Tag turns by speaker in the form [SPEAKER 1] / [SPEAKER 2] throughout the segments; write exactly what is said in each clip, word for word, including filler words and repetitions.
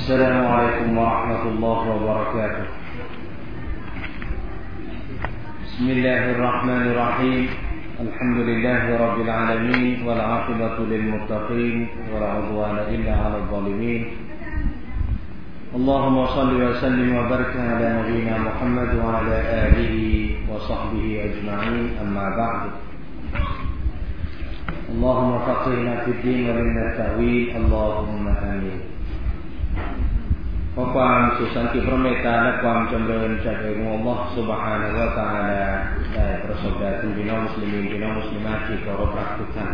[SPEAKER 1] السلام عليكم ورحمة الله وبركاته بسم الله الرحمن الرحيم الحمد لله رب العالمين والعاقبة للمتقين ولا عدوان إلا على الظالمين اللهم صل وسلم وبارك على نبينا محمد وعلى آله وصحبه أجمعين أما بعد اللهم فقهنا في الدين وعلمنا التأويل اللهم آمينขอความสุขสันติพระเมตตาและความจำเริญจากองค์อัลเลาะห์ซุบฮานะฮูวะตะอาลาได้ประสบแด่ท่านพี่น้องมุสลิมีนพี่น้องมุสลิมาที่เคารพรักทุกท่าน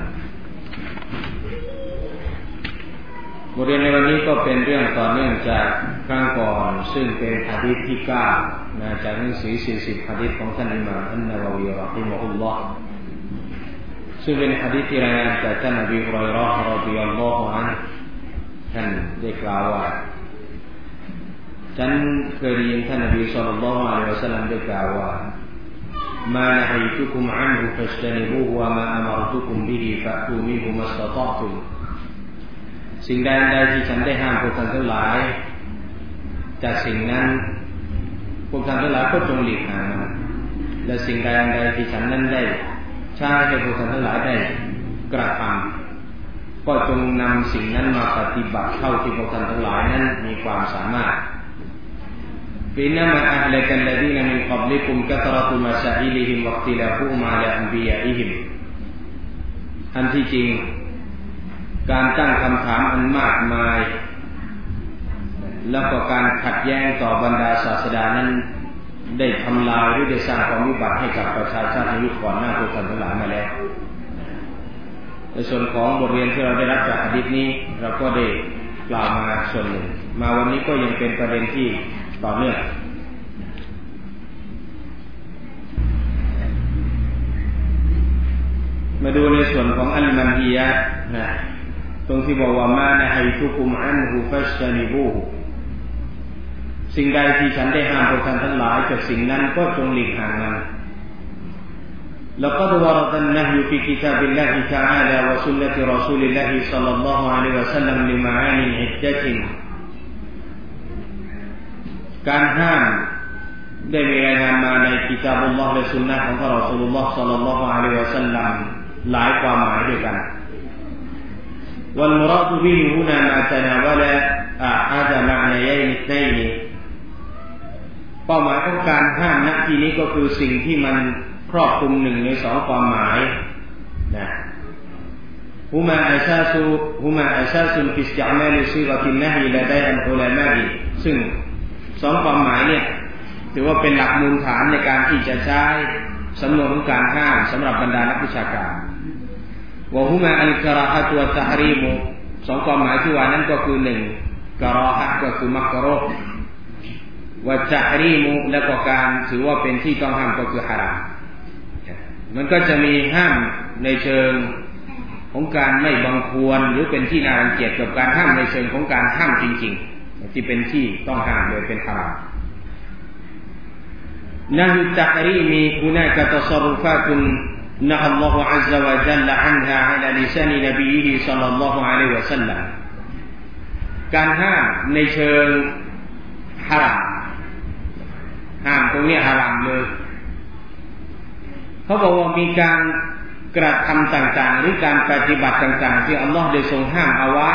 [SPEAKER 1] บทเรียนในวันนี้ก็เป็นเรื่องต่อเนื่องจากครั้งก่อนซึ่งเป็นหะดีษที่เก้านะจากหนังสือสี่สิบหะดีษของท่านอิหม่ามอันนะวะวีเราะฮิมะฮุลลอฮ์ซึ่งเป็นหะดีษที่รายงานจากท่านอบีฮุรอยเราะห์รอฎิยัลลอฮุอันฮุท่านได้กล่าวว่าฉันเคยได้ยินท่านนบีศ็อลลัลลอฮุอะลัยฮิวะซัลลัมได้กล่าวว่ามานะฮัยตุกุมอันฮุฟัจตะนิบูฮุวะมาอะมารตุกุมบิฮิฟะตูมินฮุมัสตะฏอตุมสิ่งใดใดที่ฉันได้ห้ามพวกท่านทั้งหลายจากสิ่งนั้นพวกท่านทั้งหลายก็จงหลีกห่างมันและสิ่งใดใดที่ฉันนั้นได้ใช้ให้พวกท่านทั้งหลายได้กระทำก็จงนำสิ่งนั้นมาปฏิบัติเท่าที่พวกท่านทั้งหลายนั้นมีความสามารถفإنما أهلك الذين من قبلكم كثرة مسائلهم واختلافهم على أنبيائهم อันที่จริงการตั้งคำถามอันมากมายแล้วก็การขัดแย้งต่อบรรดาศาสดานั้นได้ทำลายหรือได้สร้างความวิบัติให้กับประชาชาติในยุคก่อนหน้าพวกท่านทั้งหลายมาแล้วในส่วนของบทเรียนที่เราได้รับจากหะดีษนี้เราก็ได้กล่าวมาส่วนหนึ่งมาวันนี้ก็ยังเป็นประเด็นที่ต่อเนื่องมาดูในส่วนของอัลมันฮียะห์นะตรงที่บอกว่ามานะฮัยตุกุมอันฮุฟัจตะนิบูฮุสิ่งใดที่ฉันได้ห้ามพวกท่านทั้งหลายจากสิ่งนั้นก็จงหลีกห่างมันلقد ورد النهي في كتاب الله تعالى وسنة رسول الله صلى الله عليه وسلم لمعان عدةการห้ามได้มีรายงานมาในกิตาบุลลอฮ์และสุนนะของท่านรอซูลุลลอฮ์ศ็อลลัลลอฮุอะลัยฮิวะซัลลัมหลายความหมายด้วยกันวัลมุราดบิฮิฮุนามาตะนาวะละอะฮะดะมะอ์นายัยนิไนน์เป้าหมายของการห้ามณที่นี้ก็คือสิ่งที่มันครอบคลุมหนึ่งในสองความหมายนะฮุมาอัสาซุฮุมาอัสาซุฟิอิสติอ์มาลิซิกะตินนะฮีละดัยอัลอุลามะอิซึ่งสองความหมายเนี่ยถือว่าเป็นหลักมูลฐานในการที่จะใช้สำนวนของการห้ามสำหรับบรรดานักวิชาการวะฮุมาอัลกะราฮะตุวัตตะฮรีมสองความหมายที่ว่านั้นก็คือหนึ่งกะราฮะก็คือมักรุฮ์วัตตะฮรีมแล้วก็การถือว่าเป็นที่ต้องห้ามก็คือฮารามมันก็จะมีห้ามในเชิงของการไม่บังควรหรือเป็นที่น่ารังเกียจกับการห้ามในเชิงของการห้ามจริงๆที่เป็นที่ต้องห้ามโดยเป็นฮารามนะฮุตะฮรีมีฮุนาคะตัศรุฟาตุนนะฮัลลอฮุอัซซะวะญัลละอันฮาอะลาลิซานินบีฮิศ็อลลัลลอฮุอะลัยฮิวะซัลลัมการห้ามในเชิงฮารามห้ามตรงนี้ฮารามเลยเขาบอกว่ามีการกระทำต่างๆหรือการปฏิบัติต่างๆที่อัลลอฮ์ได้ทรงห้ามเอาไว้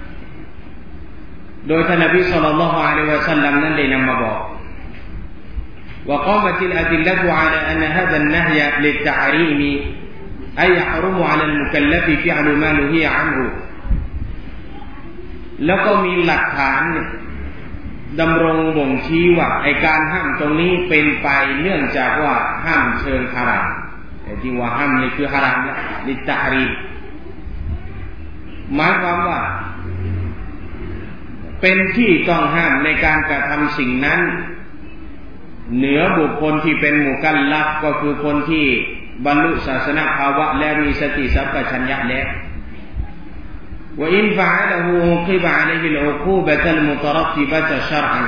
[SPEAKER 1] โดยท่านนบีศ็อลลัลลอฮุอะลัยฮิวะซัลลัมนั้นได้นำมาบอกوقامت الأدلة على أن هذا النهي للتحريم أي يحرم على المكلف فعل ما نهي عنه แล้วก็มีหลักฐานดำรงบ่งชี้ว่าไอ้การห้ามตรงนี้เป็นไปเนื่องจากว่าห้ามเชิงฮารามแต่ที่ว่าห้ามนี่คือฮารามละลิตะฮรีมหมายความว่าเป็นที่ต้องห้ามในการกระทำสิ่งนั้นเหนือบุคคลที่เป็นมุกัลลัฟก็คือคนที่บรรลุศาสนภาวะและมีสติสัมปชัญญะแล้วว่าอินฟะอะละฮูอุกิบะอะลัยฮิลอุกูบะตัลมุตะรัตติบะตะชะรอัน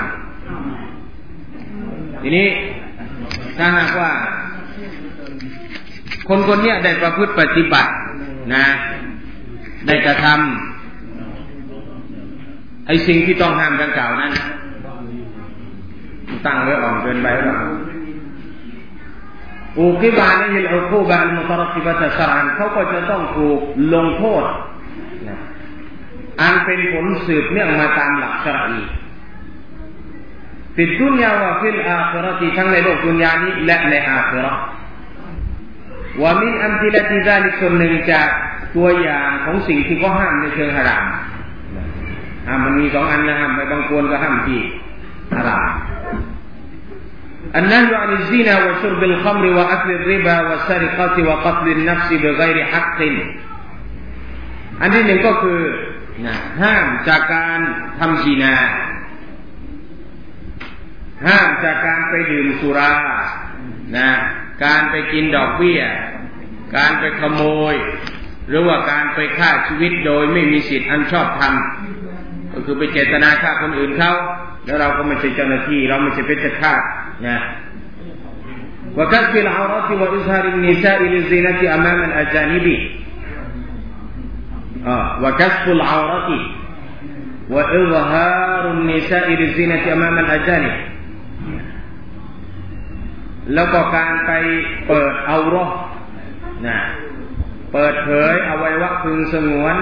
[SPEAKER 1] ทีนี้ถ้าหากว่าคนคนนี้ได้ประพฤติปฏิบัตินะได้กระทำไอ้สิ่งที่ต้องห้ามดังกล่าวนั้นตั้งไว้อ่อนเกินไปหรือเปล่าอุกิบะนี่เป็นอุกูบะอัลมุตรัติบะตะชะรอันเขาก็จะต้องถูกลงโทษอันเป็นผลสืบเนื่องมาตามหลักชะรอีฟิดดุนยาวะฟิลอาคิเราะห์ทั้งในโลกดุนยานี้และในอาคิเราะห์วะมินอัมซิละติซาลิกส่วนหนึ่งจากตัวอย่างของสิ่งที่เขาห้ามในเชิงฮารามห้ามมันมีสองอันนะห้ามไปบางคนก็ห้ามที่ฮารามอันนั้นว่านิซินาและชุรบิลคัมรและอัคลิริบาและซาริกะตและกัตลินนัฟซิบิฆอยริฮักกินอันที่หนึ่งก็คือนะห้ามจากการทำซินาห้ามจากการไปดื่มสุรานะการไปกินดอกเบี้ยการไปขโมยหรือว่าการไปฆ่าชีวิตโดยไม่มีสิทธิ์อันชอบธรรมก็คือไปเจตนาฆ่าคนอื่นเขาแล้วเราก็ไม่ใช่เจ้าหน้าที่เราไม่ใช่เป็นเจ้าฆ่านะวะกัสฟิลเอาเราะติวะอิซฮารินนิซาอิลิซินะติอะมามอัลอาจานิบิอ่าวะกัสฟุลเอาเราะติวะอิซฮารุนนิซาอิลิซินะติอะมามอัลอาจานิบแล้วก็การไปเปิดเอาเราะห์นะเปิดเผยอวัยวะพึงสงวน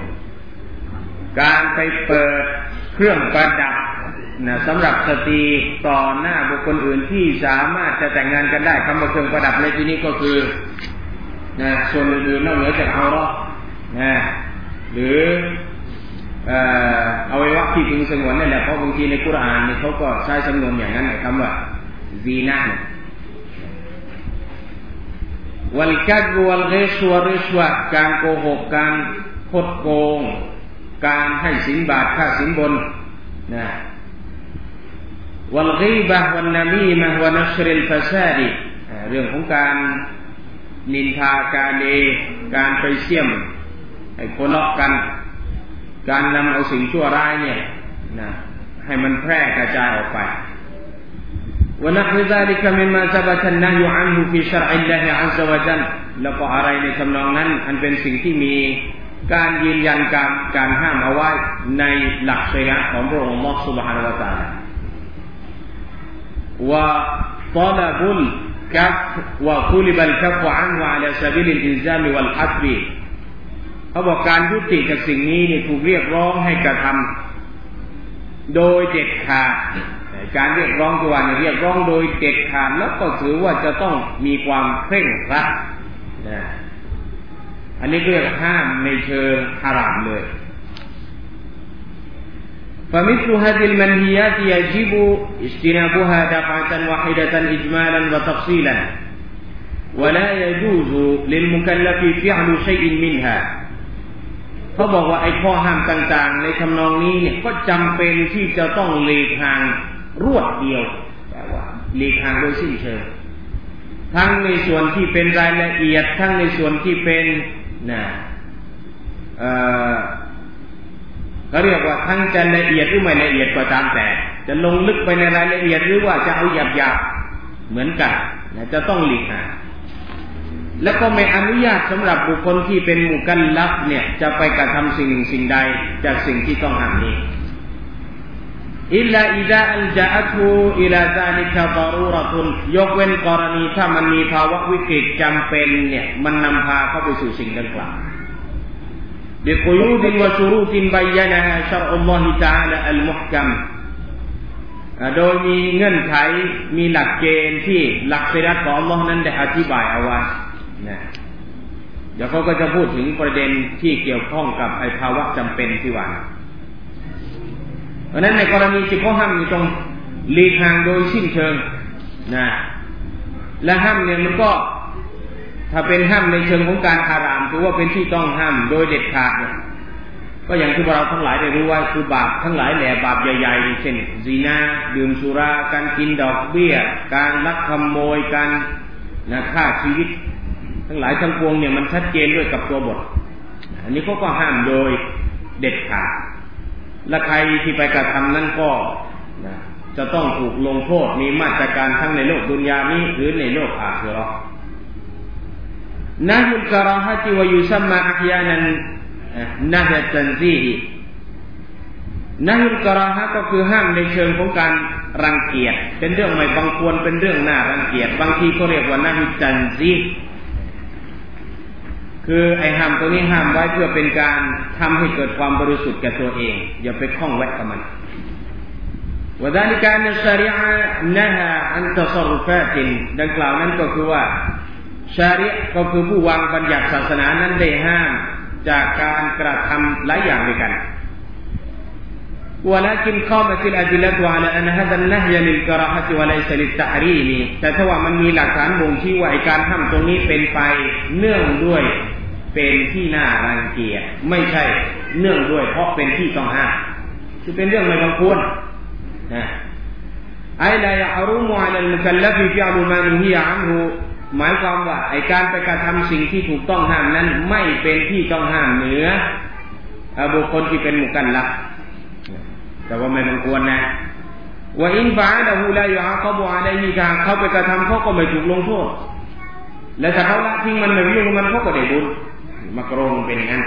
[SPEAKER 1] การไปเปิดเครื่องประดับนะสำหรับสตรีต่อหน้าบุคคลอื่นที่สามารถจะแต่งงานกันได้คำว่าเครื่องประดับในที่นี้ก็คือนะส่วนอื่นๆนอกเหนือจากเอาเราะห์นะหรือเอ่ออวัยวะที่พึงสงวนนั่นแหละเพราะบางทีในกุรอานนี่เขาก็ใช้สำนวนอย่างนั้นคำว่าซีนะห์วัลกัดวัลกิชวะริชวะการโกหกการคดโกงการให้สินบาทค่าสินบนนะวัลกีบะฮ์วัลนามีมะฮ์วะนัชริลฟะซาดิเรื่องของการนินทากาเลการไปเสี่ยมให้คนเลาะกันการนำเอาสิ่งชั่วร้ายเนี่ยนะให้มันแพร่กระจายออกไปونحو ذلك مما ثبت النهي عنه في شرع الله عز وجل แล้วก็อะไรในทำนองนั้นอันเป็นสิ่งที่มีการยืนยันการการห้ามเอาไว้ในหลักชัยยะห์ของพระองค์อัลเลาะห์ซุบฮานะฮูวะตะอาลาว่าตอลาบุลกัฟวะกุลิบัลกัฟอันฮุอะลาซะบีลิลอิลซามวัลฮัตบิเขาบอกการยุติกับสิ่งนี้เนี่ยถูกเรียกร้องให้กระทำโดยเด็ดขาดการเรียกร้องตัวนี้เรียกร้องโดยเด็ดขาดแล้วก็ถือว่าจะต้องมีความเคร่งครัดนะอันนี้เรียกห้ามในเชิงฮารามเลย فمثل هذه المنهيات يجب اجتنابها دفعة واحدة إجمالا وتفصيلا ولا يجوز للمكلف فعل شيء منها เขาบอกว่าไอ้ข้อห้ามต่างๆในทำนองนี้เนี่ยก็จำเป็นที่จะต้องหลีกทางรวดเดียวแต่ว่าหลีกทางโดยสิ้นเชิงทั้งในส่วนที่เป็นรายละเอียดทั้งในส่วนที่เป็นนะเอ่อเขาเรียกว่าทั้งจะละเอียดหรือไม่ละเอียดก็ตามแต่จะลงลึกไปในรายละเอียดหรือว่าจะเอาหยาบๆเหมือนกันนะจะต้องหลีกทางแล้วก็ไม่อนุญาตสำหรับบุคคลที่เป็นมุกัลลัฟเนี่ยจะไปกระทำสิ่งหนึ่งสิ่งใดจากสิ่งที่ต้องห้ามนี้อิลลาอิซาอัลจาอะตูอิลาซาลิกะฎอรูเราะตุนยกเว้นกรณีถ้ามันมีภาวะวิกฤตจำเป็นเนี่ยมันนำพาเข้าไปสู่สิ่งดังกล่าวบิกุยูดินวะชูรูตินบัยนะฮะชัรอัลลอฮิตะอาลาอัลมุฮกัมโดยมีเงื่อนไขมีหลักเกณฑ์ที่หลักศีลของอัลเลาะห์นั้นได้อธิบายเอาไว้นะเดี๋ยวเขาก็จะพูดถึงประเด็นที่เกี่ยวข้องกับไอ้ภาวะจำเป็นที่ว่าเพราะนั้นในกรณีที่เขาห้ามอยู่ตรงหลีกทางโดยสิ้นเชิงนะและห้ามเนี่ยมันก็ถ้าเป็นห้ามในเชิงของการฮารามถือว่าเป็นที่ต้องห้ามโดยเด็ดขาดก็อย่างที่เราทั้งหลายได้รู้ว่าคือบาปทั้งหลายแหล่บาปใหญ่ๆเช่นซินาดื่มสุราการกินดอกเบี้ยการลักขโมยการนะฆ่าชีวิตทั้งหลายทั้งปวงเนี่ยมันชัดเจนด้วยกับตัวบทอันนี้เขาก็ห้ามโดยเด็ดขาดและใครที่ไปกระทำนั้นก็นะจะต้องถูกลงโทษมีมาตรการทั้งในโลกดุนยานี้หรือในโลกอาคิเราะห์นะฮุลกะราฮะติวะยุซัมมาอะฮยานันนะฮะตันซีฮินะฮิกะราฮะก็คือห้ามในเชิงของการรังเกียจเป็นเรื่องไม่บังควรเป็นเรื่องน่ารังเกียจบางทีเขาเรียกว่านะฮิตันซีคือไอ้ห้ามตัวนี้ห้ามไว้เพื่อเป็นการทำให้เกิดความบริสุทธิ์แก่ตัวเองอย่าไปคล้องแวะกับมันوذلك أن الشريعة نهى عن تصرفات ดังกล่าวนั้นก็คือว่าชาริอะห์ก็คือผู้วางบัญญัติศาสนานั้นได้ห้ามจากการกระทำหลายอย่างด้วยกัน ولكن قامت الأدلة على أن هذا النهي للكراهة وليس للتحريم แต่ถ้าว่ามันมีหลักฐานบ่งชี้ว่าการห้ามตรงนี้เป็นไปเนื่องด้วยเป็นที่น่ารังเกียจไม่ใช่เนื่องด้วยเพราะเป็นที่ต้องห้ามคือเป็นเรื่องไม่บังควรนะไอ้la يحرم على المكلف فعل ما نهي عنه หมายความว่าไอ้การไปกระทำสิ่งที่ถูกต้องห้ามนั้นไม่เป็นที่ต้องห้ามเหนือบุคคลที่เป็นมุกัลลัฟแต่ว่าไม่บังควรนะว่าอินฟะอะละฮูลายุอาฆบุอะลัยฮิกาเขาไปกระทำเขาก็ไม่ถูกลงโทษและถ้าเขาละทิ้งมันไม่ยุ่งมันเขาก็ได้บุญมักรุฮ์เป็นอย่างนั้น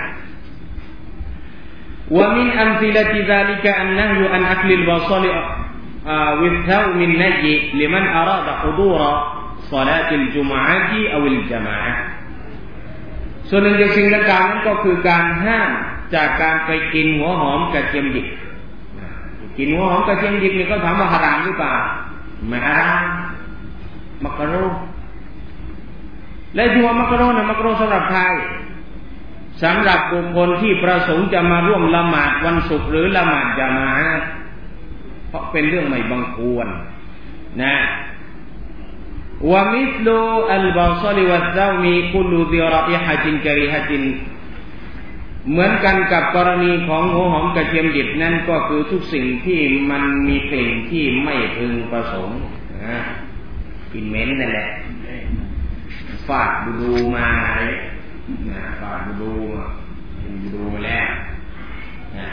[SPEAKER 1] ومن أمثلة ذلك النهي عن أكل البصل والثوم النجي لمن أراد حضور صلاة الجمعة أو الجماعة ส่วนหนึ่งจากสิ่งต่างๆนั้นก็คือการห้ามจากการไปกินหัวหอมกระเทียมดิบกินหัวหอมกระเทียมดิบนี่ก็ถามว่าหะรามหรือเปล่าไม่หะรามมักรุฮ์และที่ว่ามักรุฮ์นะมักรุฮ์สำหรับใครสำหรับบุคคลที่ประสงค์จะมาร่วมละหมาดวันศุกร์หรือละหมาดญะมาอะห์เพราะเป็นเรื่องไม่บังควรนะวะมิษลุอัลบาซลิวัซซามีกุลซิรออิฮะตินกะรีฮะตินเหมือนกันกับกรณีของหัวหอมกระเทียมดิบนั่นก็คือทุกสิ่งที่มันมีกลิ่นที่ไม่พึงประสงค์นะกลิ่นเหม็นนั่นแหละฟาดดูดูมาอะไรนะฟาดดูดูมาดูดูมาแล้วนะ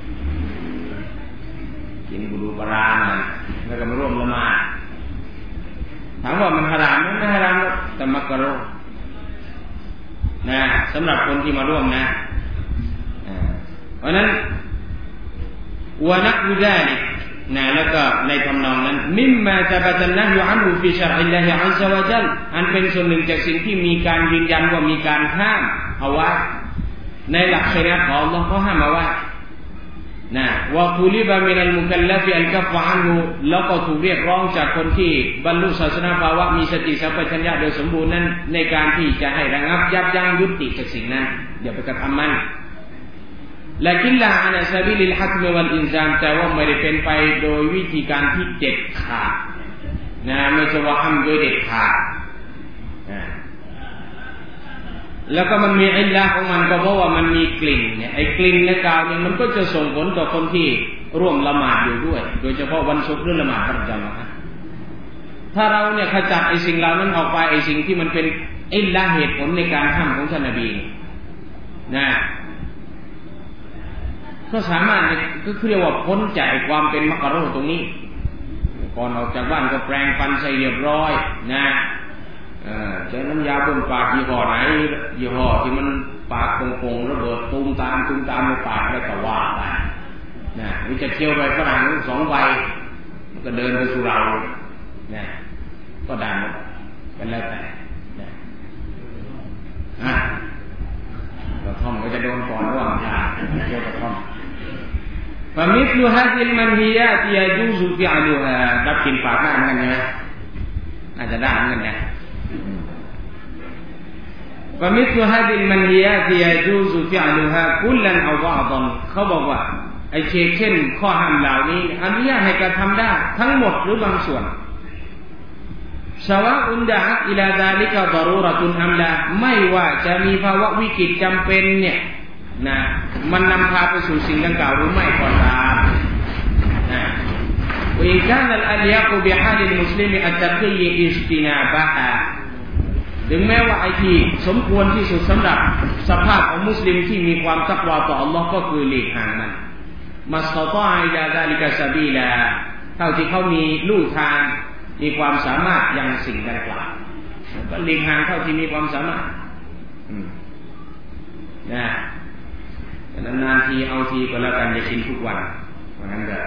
[SPEAKER 1] กินดูดูปลามาแล้วก็มาร่วมละหมาดถามว่ามันหะรามไหมไม่หะรามแต่มักรุฮ์นะสำหรับคนที่มาร่วมนะเพราะนั้นวะนักวิจาริกนะแล้วก็ในทำนองนั้นมิมมาตะบะตันนะฮุอันฮุฟิชะรอิลลาฮิอัซซะวะญัลอันเป็นส่วนหนึ่งจากสิ่งที่มีการยืนยันว่ามีการห้ามเอาไว้ในหลักชัยอะห์ของอัลเลาะห์เขาห้ามเอาไว้นะวะตุลิบะมินัลมุกัลลัฟอัลกัฟอันฮุแล้วก็ถูกเรียกร้องจากคนที่บรรลุศาสนาภาวะมีสติสัมปชัญญะโดยสมบูรณ์นั้นในการที่จะให้ระงับยับยั้งยุติจากสิ่งนั้นอย่าไปกระทำมันและกินละอานะซาบิลิลฮักมวัลอินซามแต่ว่าไม่ได้เป็นไปโดยวิธีการที่เด็ดขาดนะไม่ใช่ว่าห้ามโดยเด็ดขาดนะแล้วก็มันมีอิลละห์ของมันก็เพราะว่ามันมีกลิ่นเนี่ยไอ้กลิ่นในกาวเนี่ยมันก็จะส่งผลต่อคนที่ร่วมละหมาดอยู่ด้วยโดยเฉพาะวันศุกร์หรือละหมาดประจำนะถ้าเราเนี่ยขจัดไอ้สิ่งเหล่านั้นออกไปไอ้สิ่งที่มันเป็นอิลละห์เหตุผลในการห้ามของท่านนบีนะก็สามารถก็คือเรียกว่าพ้นจากความเป็นมักรุฮ์ตรงนี้ก่อนออกจากบ้านก็แปรงฟันใส่เรียบร้อยนะเอ่อใช้น้ำยาบนปากยี่ห้อไหนยี่ห้อที่มันปากโป่งๆระเบิดตูมตามตูมตามในปากแล้วก็ว่าไปนะมันจะเคี้ยวไปฝรั่งสองใบมันก็เดินไปสู่เรานะก็ได้หมดกันแล้วแต่นะอ่ะกระท่อมก็จะโดนก่อนระหว่างทางเกี่ยวกับกระท่อมفمثل هذه المنهيات يجوز فعلها รับกินปากได้เหมือนกันนะน่าจะได้เหมือนกันนะ فمثل هذه المنهيات يجوز فعلها كلا أو بعضا เขาบอกว่าไอ้เช่นข้อห้ามเหล่านี้อนุญาตให้กระทำได้ทั้งหมดหรือบางส่วนسواء دعت إلى ذلك ضرورة أم لا ไม่ว่าจะมีภาวะวิกฤตจำเป็นเนี่ยนะมันนำพาไปสู่สิ่งดังกล่าวหรือไม่ก็ตามนะوإن كان الأليق بحال المسلم التقي اجتنابها ถึงแม้ว่าไอ้ที่สมควรที่สุดสำหรับสภาพของมุสลิมที่มีความตักวาต่ออัลเลาะห์ก็คือหลีกห่างมันมัสตออิลาซาลิกะซะบีลาเท่าที่เขามีลู่ทางมีความสามารถยังสิ่งดังกล่าวก็หลีกห่างเท่าที่มีความสามารถนะนานๆทีเอาทีก็แล้วกันอย่ากินทุกวันราะงั้นก็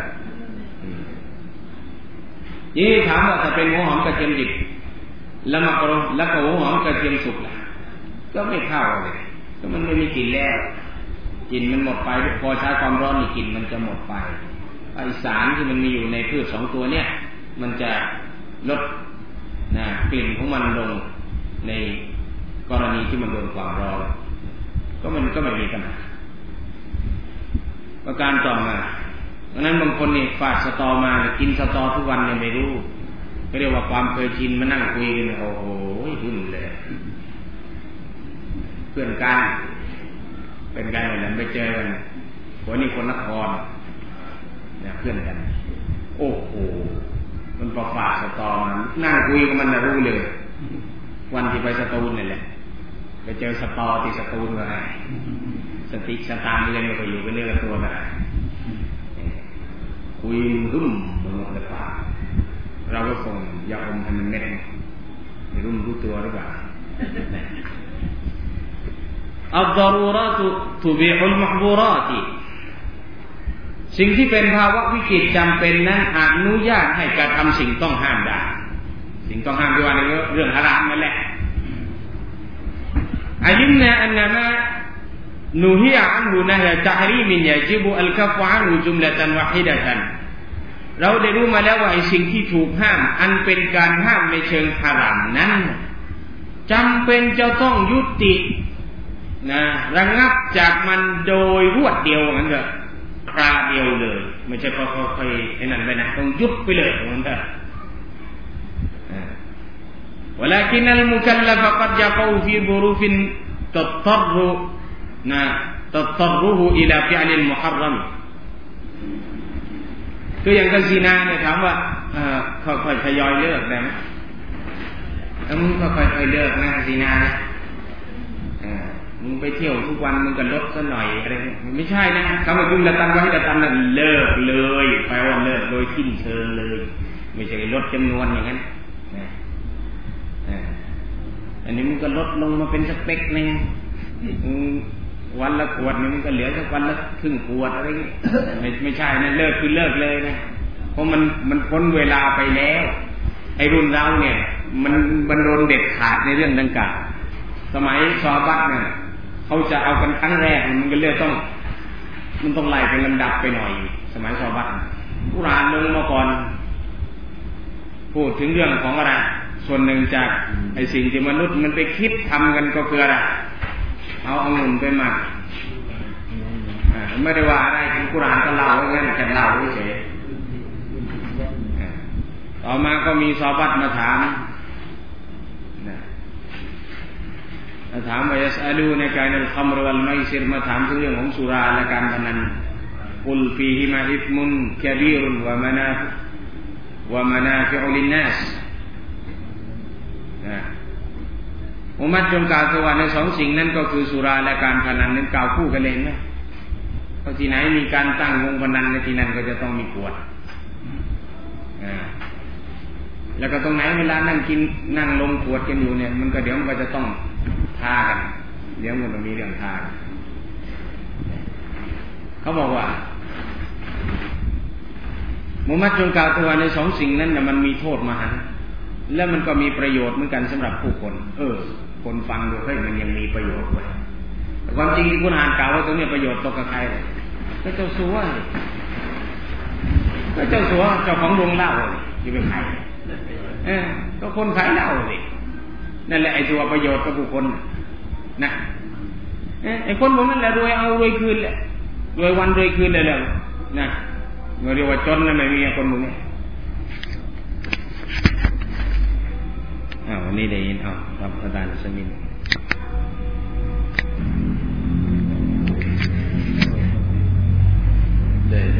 [SPEAKER 1] นี่ถามว่าถ้าเป็นหัวหอมกระเทียมดิบแล้วมากรแล้วก็หัวหอมกระเทียมสุกล่ะก็ไม่เข้าเลยก็มันไม่มีกลิ่นแล้วกลิ่นมันหมดไปพอใช้ความร้อนนี่กลิ่นมันจะหมดไปไอสารที่มันมีอยู่ในพืชสองตัวเนี่ยมันจะลดนะกลิ่นของมันลงในกรณีที่มันโดนความร้อนก็มันก็ไม่มีปัญหาประการต่อมาเพราะนั้นบางคนนี่ฝากสตอมากินสตอทุกวันเนี่ยไม่รู้ก็เรียกว่าความเคยชินมานั่งคุยกันโอ้โหหุ่นเลยเพื่อนกันเป็นกันเลยไปเจอกันวันนี้คนนครเนี่ยเพื่อนกันโอ้โหมันประฝากสตอมานั่งคุยกับมันนะรู้เลยวันที่ไปสตูลนี่แหละไปเจอสตอที่สตูลก็ได้สติสตางค์เรียนก็ไปอยู่กันเรื่องตัวกันคุยรุ่มมันหมดเลยป่าเราก็ส่งยาอมให้มันเม็ดไม่รู้มันรู้ตัวหรือเปล่าอัลฎอรูเราะตุตุบิอุลมะห์บูเราะติสิ่งที่เป็นภาวะวิกฤตจำเป็นนั้นอนุญาตให้กระทำสิ่งต้องห้ามได้สิ่งต้องห้ามที่ว่าในเรื่องฮารามนั่นแหละอัลลิมนาอันนะมานูฮียะอันฮุนะฮะตะฮรีมินยะจิบุอัลกัฟอันฮุจุมละตันวะฮิดะตันเราได้รู้มาแล้วว่าไอ้สิ่งที่ถูกห้ามอันเป็นการห้ามในเชิงฮารามนั้นจำเป็นจะต้องยุตินะระงับจากมันโดยรวดเดียวเหมือนกันคราเดียวเลยไม่ใช่ค่อยๆไอ้นั่นไปนะต้องยุบไปเลยเหมือนกันولكن المكلف قد يقع في ظروف تضطر تضطره إلى فعل المحرم คืออย่างกับซินาเนี่ยถามว่าเอ่อค่อยๆทยอยเลิกได้มั้ยเออมึงก็ค่อยๆเลิกนะซินานะเออมึงไปเที่ยวทุกวันมึงก็ลดซะหน่อยอะไรไม่ใช่นะคำว่าจุมละตันวะฮิดะตันน่ะเลิกเลยแปลว่าเลิกโดยสิ้นเชิงเลยไม่ใช่ลดจำนวนอย่างนั้นนะอันนี้มันก็ลดลงมาเป็นสเปกนึงวันละขวดนี่มันก็เหลือสักวันละครึ่งขวดอะไรอย่างงี้ไม่ไม่ใช่นะเลิกคือเลิกเลยนะเพราะมันมันพ้นเวลาไปแล้วไอ้รุ่นเราเนี่ยมันมันโดนเด็ดขาดในเรื่องดังกล่าวสมัยซอฮาบะห์เนี่ยเขาจะเอากันครั้งแรกมันก็เลือกต้องมันต้องไล่เป็นลำดับไปหน่อยสมัยซอฮาบะห์กุรอานลงมาก่อนพูดถึงเรื่องของอะไรส่วนหนึ่งจากไอ้สิ่งที่มนุษย์มันไปคิดทำกันก็คืออะไรเอาองุ่นไปหมักไม่ได้ว่าอะไรถึงกุรอานก็เล่าไว้งั้นแค่เล่าเฉยต่อมาก็มีซอฮาบะห์มาถามมาถามว่ายัสอะลูนะกานัลคัมรวัลไมซิรมาถามถึงเรื่องของสุราและการพนันกุลฟีฮิมาอิธมุนกะบีรุนวะมะนาฟิวะมะนาฟิอุลินนัสอุมัตจงกล่าวว่าในสองสิ่งนั้นก็คือสุราและการพนันนั้นกล่าวคู่กันเลยนะเพราะที่ไหนมีการตั้งวงพนันในที่นั้นก็จะต้องมีขวดแล้วก็ตรงไหนเวลานั่งกินนั่งลงขวดกันอยู่เนี่ยมันก็เดี๋ยวมันก็จะต้องทากันเดี๋ยวมันก็มีเรื่องทาเขาบอกว่าอุมัตจงกล่าวว่าในสองสิ่งนั้นน่ะมันมีโทษมหันต์แล้วมันก็มีประโยชน์เหมือนกันสำหรับผู้คนเออคนฟังดูเฮ้ยมันยังมีประโยชน์ไว้แต่ความจริงที่คุณอ่านกล่าวว่าตรงนี้ประโยชน์ตกกับใครก็เจ้าสัวก็เจ้าสัวเจ้าของโรงเหล้าที่เป็นใครเออก็คนขายเหล้าสินั่นแหละไอ้ตัวประโยชน์กับผู้คนนะไอ้คนพวกนั้นแหละรวยเอารวยคืนแหละรวยวันรวยคืนเลยแหละนะเรียกว่าจนแล้วไม่มีคนพวกนี้อ้าววันนี้ได้ยินอ้าวรับประทานสมินได้ได้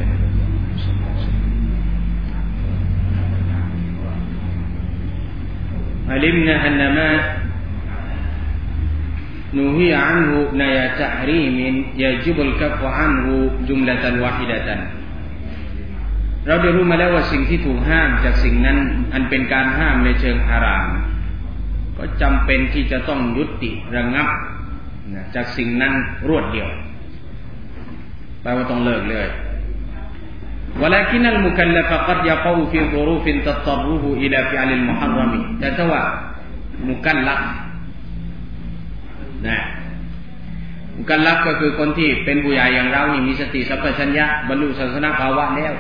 [SPEAKER 1] علمنا أن ما نهي عنه نهي تحريم يجب الكف عنه جملة واحدة เราได้รู้มาแล้วว่าสิ่งที่ถูกห้ามจากสิ่งนั้นอันเป็นการห้ามในเชิงฮารามก็จำเป็นที่จะต้องยุติระงับจากสิ่งนั้นรวดเดียวแปลว่าต้องเลิกเลย ولكن المكلف قد يقع في ظروف تضطره إلى فعل المحرم แต่ถ้าว่ามุกัลลัฟนะมุกัลลัฟก็คือคนที่เป็นผู้ใหญ่อย่างเรานี่มีสติสัมปชัญญะบรรลุศาสนภาวะแล้ว